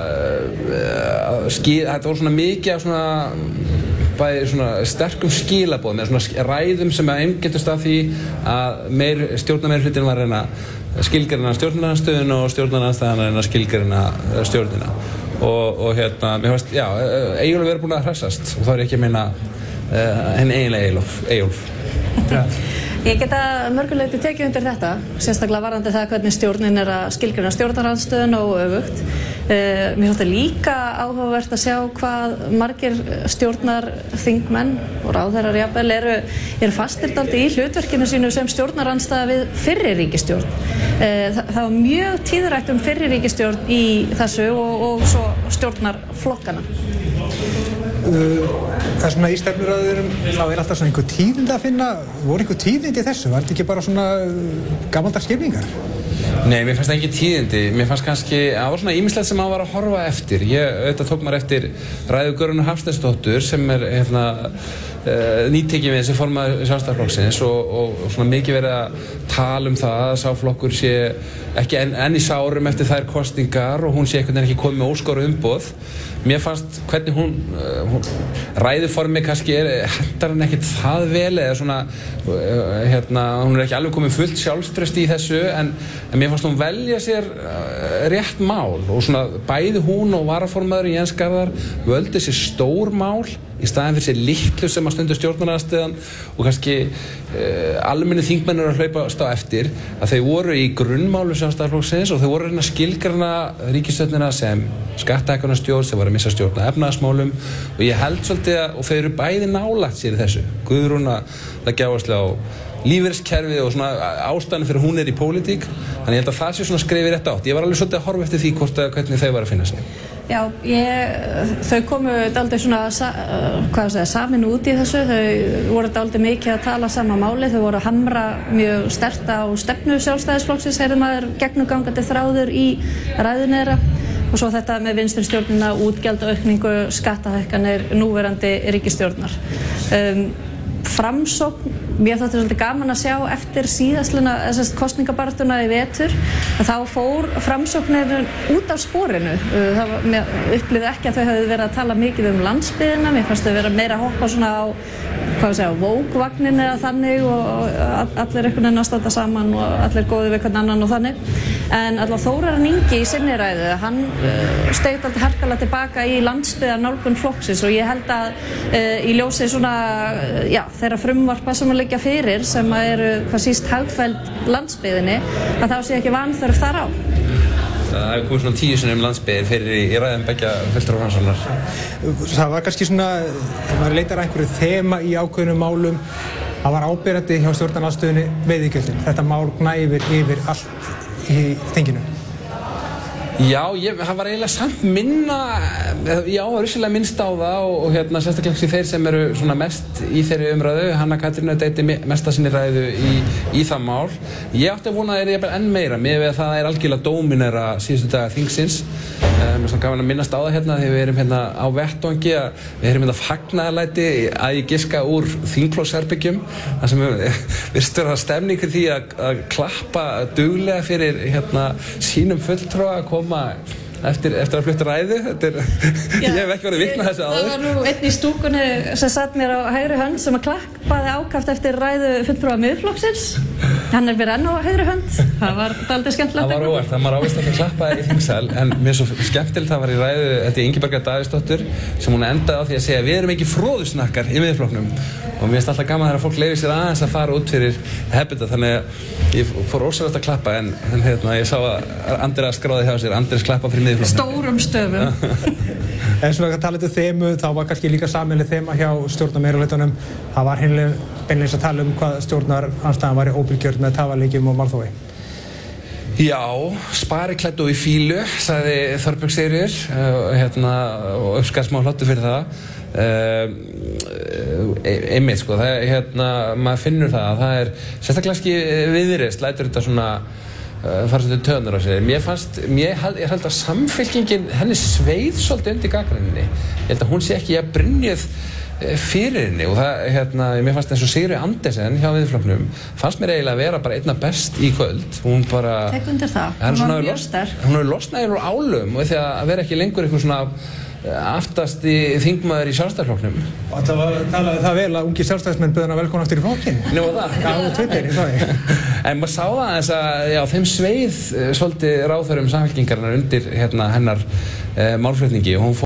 skil, þetta voru svona mikið af svona bæði svona sterkum skilaboðum eða svona ræðum sem að eingetust af því að meir, stjórnarmeirihlutin var að reyna skilgreina stjórnarandstöðuna og stjórnarandstaðan að reyna skilgreina stjórnina og, og hérna, mér fannst, já, Eyjólfur er búin að hressast og þá er ég ekki að meina uh, henn eiginlega Eyjólf, Eyjólf. Ja. Ég geta mörguleyti tekið undir þetta, sérstaklega varðandi það hvernig stjórnin er að skilgreina stjórnarandstöðuna og öfugt. Uh, mér finnst það líka áhugavert að sjá hvað margir stjórnarþingmenn og ráðherrar jafnvel eru, eru fastir dálítið í hlutverkinu sínu sem stjórnarandstaða við fyrri ríkisstjórn. Uh, það, það var mjög tíðrætt um fyrri ríkisstjórn í þessu og, og svo stjórnarflokkana. Það er svona í stefnuræðurum, þá er alltaf svona einhver tíðindi að finna, voru einhver tíðindi í þessu, var þetta ekki bara svona gamaldags skilningar? Nei, mér fannst það ekki tíðindi, mér fannst kannski, það var svona ýmislegt sem maður var að horfa eftir. Ég auðvitað tók maður eftir ræðu Guðrúnar Hafsteinsdóttur sem er hérna, uh, nýtekið við þessi formaður Sjálfstæðisflokksins og, og, og svona mikið verið að tala um það að sá flokkur sé ekki enn, enn í sárum eftir þær kosningar og hún sé einhvern veginn ekki komið með óskoru umboð. Mér fannst hvernig hún, uh, hún ræðuformi kannski er, hentar hann ekkert það vel eða svona, uh, hérna, hún er ekki alveg komið fullt sjálfstraust í þessu en, en mér fannst hún velja sér uh, rétt mál og svona bæði hún og varaformaður Jens Garðar völdu sér stór mál í staðinn fyrir sér litlu sem að stundu stjórnarandstöðan og kannski uh, almenni þingmenn eru að hlaupast á eftir að þeir voru í grunnmálu Sjálfstæðisflokksins og þeir voru að reyna að skilgreina ríkisstjórnina sem skattahækkunarstjórn sem var að missa stjórn á efnahagsmálum og ég held svolítið að og þeir eru bæði nálægt sér í þessu Guðrún að leggja áherslu á lífeyriskerfið og svona ástæðan fyrir hún er í pólitík þannig ég held að það sé svona skrefið rétt átt ég var alveg svolítið að horfa eftir því hvort að hvernig þau var að finna sig. Já, ég, þau komu dálítið svona hvað segja, samin út í þessu þau voru dálítið mikið að tala sama máli þau voru að hamra mjög sterkt á stefnu Sjálfstæðisflokksins heyrði maður gegnumgangandi þráður í ræðunni þeirra og svo þetta með vinstri stjórnina útgjaldaaukningu skattahækkanir núverandi ríkisstjórnar um, Framsókn, mér þótti svolítið gaman að sjá eftir síðastluna kosningabarátuna í vetur að þá fór Framsóknir út af sporinu það var, mér upplifði ekki að þau hefðu verið að tala mikið um landsbyggðina mér fannst þau verið meira að hoppa svona á hvað segja, vógvagnin eða þannig og allir einhvern veginn að standa saman og allir góði við hvern annan og þannig en allavega Þórarinn Ingi í sinni ræðu hann uh, steigt alltaf harkalega tilbaka í landsbyggðar nálgun flokksins og ég held að uh, í ljósi svona uh, já, þeirra frumvarpa sem að liggja fyrir sem að eru hvað síst hagfelld landsbyggðinni að þá sé ekki vanþörf þar á. Það hefur komið svona tíu sinnum landsbyggðir fyrir í, í ræðum beggja fulltrúa Framsóknar. Það var kannski svona, þegar maður leitar að einhverju þema í ákveðnum málum, það var áberandi hjá stjórnarandstöðunni veiðigjöldin. Þetta mál gnæfir yfir allt í þinginu. Já, ég, það var eiginlega samt minna, já, rissalega minnst á það og, og hérna sérstaklega þeir sem eru svona mest í þeirri umræðu, Hanna Katrín deyti mest að sinni ræðu í, í það mál. Ég átti að vona að það er enn meira, með að það er algjörlega dóminera síðustu daga þingsins. Mér er svona gaman að minnast á það hérna þegar við erum hérna á vettvangi að við erum hérna fagnaðarlæti að ég giska úr þingflokksherbyggjum þar sem við virðum að stemning fyrir því að, að klappa duglega fyrir hérna sínum fulltrúa að koma eftir, eftir að flutta ræðu. Þetta er, ég hef ekki verið vitni að þessu áður. Það var nú einn í stúkunni sem satt mér á hægri hönd sem að klappaði ákaft eftir ræðu fulltrúa Miðflokksins. Hann er mér enn á hægri hönd. Það var dálítið skemmtilegt. Það var óvart, það var ávist ekki að klappa í þingsal en mér er svo skemmtilegt það var í ræðu þetta er Ingibjargar Davíðsdóttur sem hún endaði á því að segja við erum ekki fróðusnakkar í Miðflokknum og mér finnst alltaf gaman þegar fólk leyfir sér aðeins að fara út fyrir hefðbita þannig að ég fór ósverðast að klappa en, en hérna, ég sá að Andri skráði hjá sér Andri klappa fyrir Miðflokknum. Stórum stöfum. En svona að tala um þemu, þá var kannski líka sameiginleg þema hjá stjórnarmeirihlutanum. Það var beinlínis að tala um hvað stjórnarandstaðan væri óbilgjörn með tafarleikjum og málþófi. Já, spariklæddu og í fílu, sagði Þorbjörg Sigríður uh, hérna, og uppskar smá hláttu fyrir það. uh, einmitt sko, það er hérna, maður finnur það að það er sérstaklega ekki Viðreisn lætur þetta svona uh, fara svolítið tönur á sér. Mér fannst, mér held, ég held að Samfylkingin, henni sveið svolítið undir gagnrýninni. Ég held að hún sé ekki að brynjuð fyrir henni og það, hérna, mér fannst eins og Sigríður Andersen hjá Miðflokknum fannst mér eiginlega að vera bara einna best í kvöld. Hún bara... Tek undir það, hún var mjög sterk. Hún hefur losnað yfir álum og því að vera ekki lengur eitthvað svona aftasti þingmaður í Sjálfstæðisflokknum. Og það var talaði það vel að ungi sjálfstæðismenn bauð hana velkomin aftur í flokkinn. Nú var það? Já, á Twitter, ég sá ég. En maður sá það eins að, já, þeim sveið svolítið ráðherrum Samfylkingarinnar undir hérna hennar eh, málflutningi og hún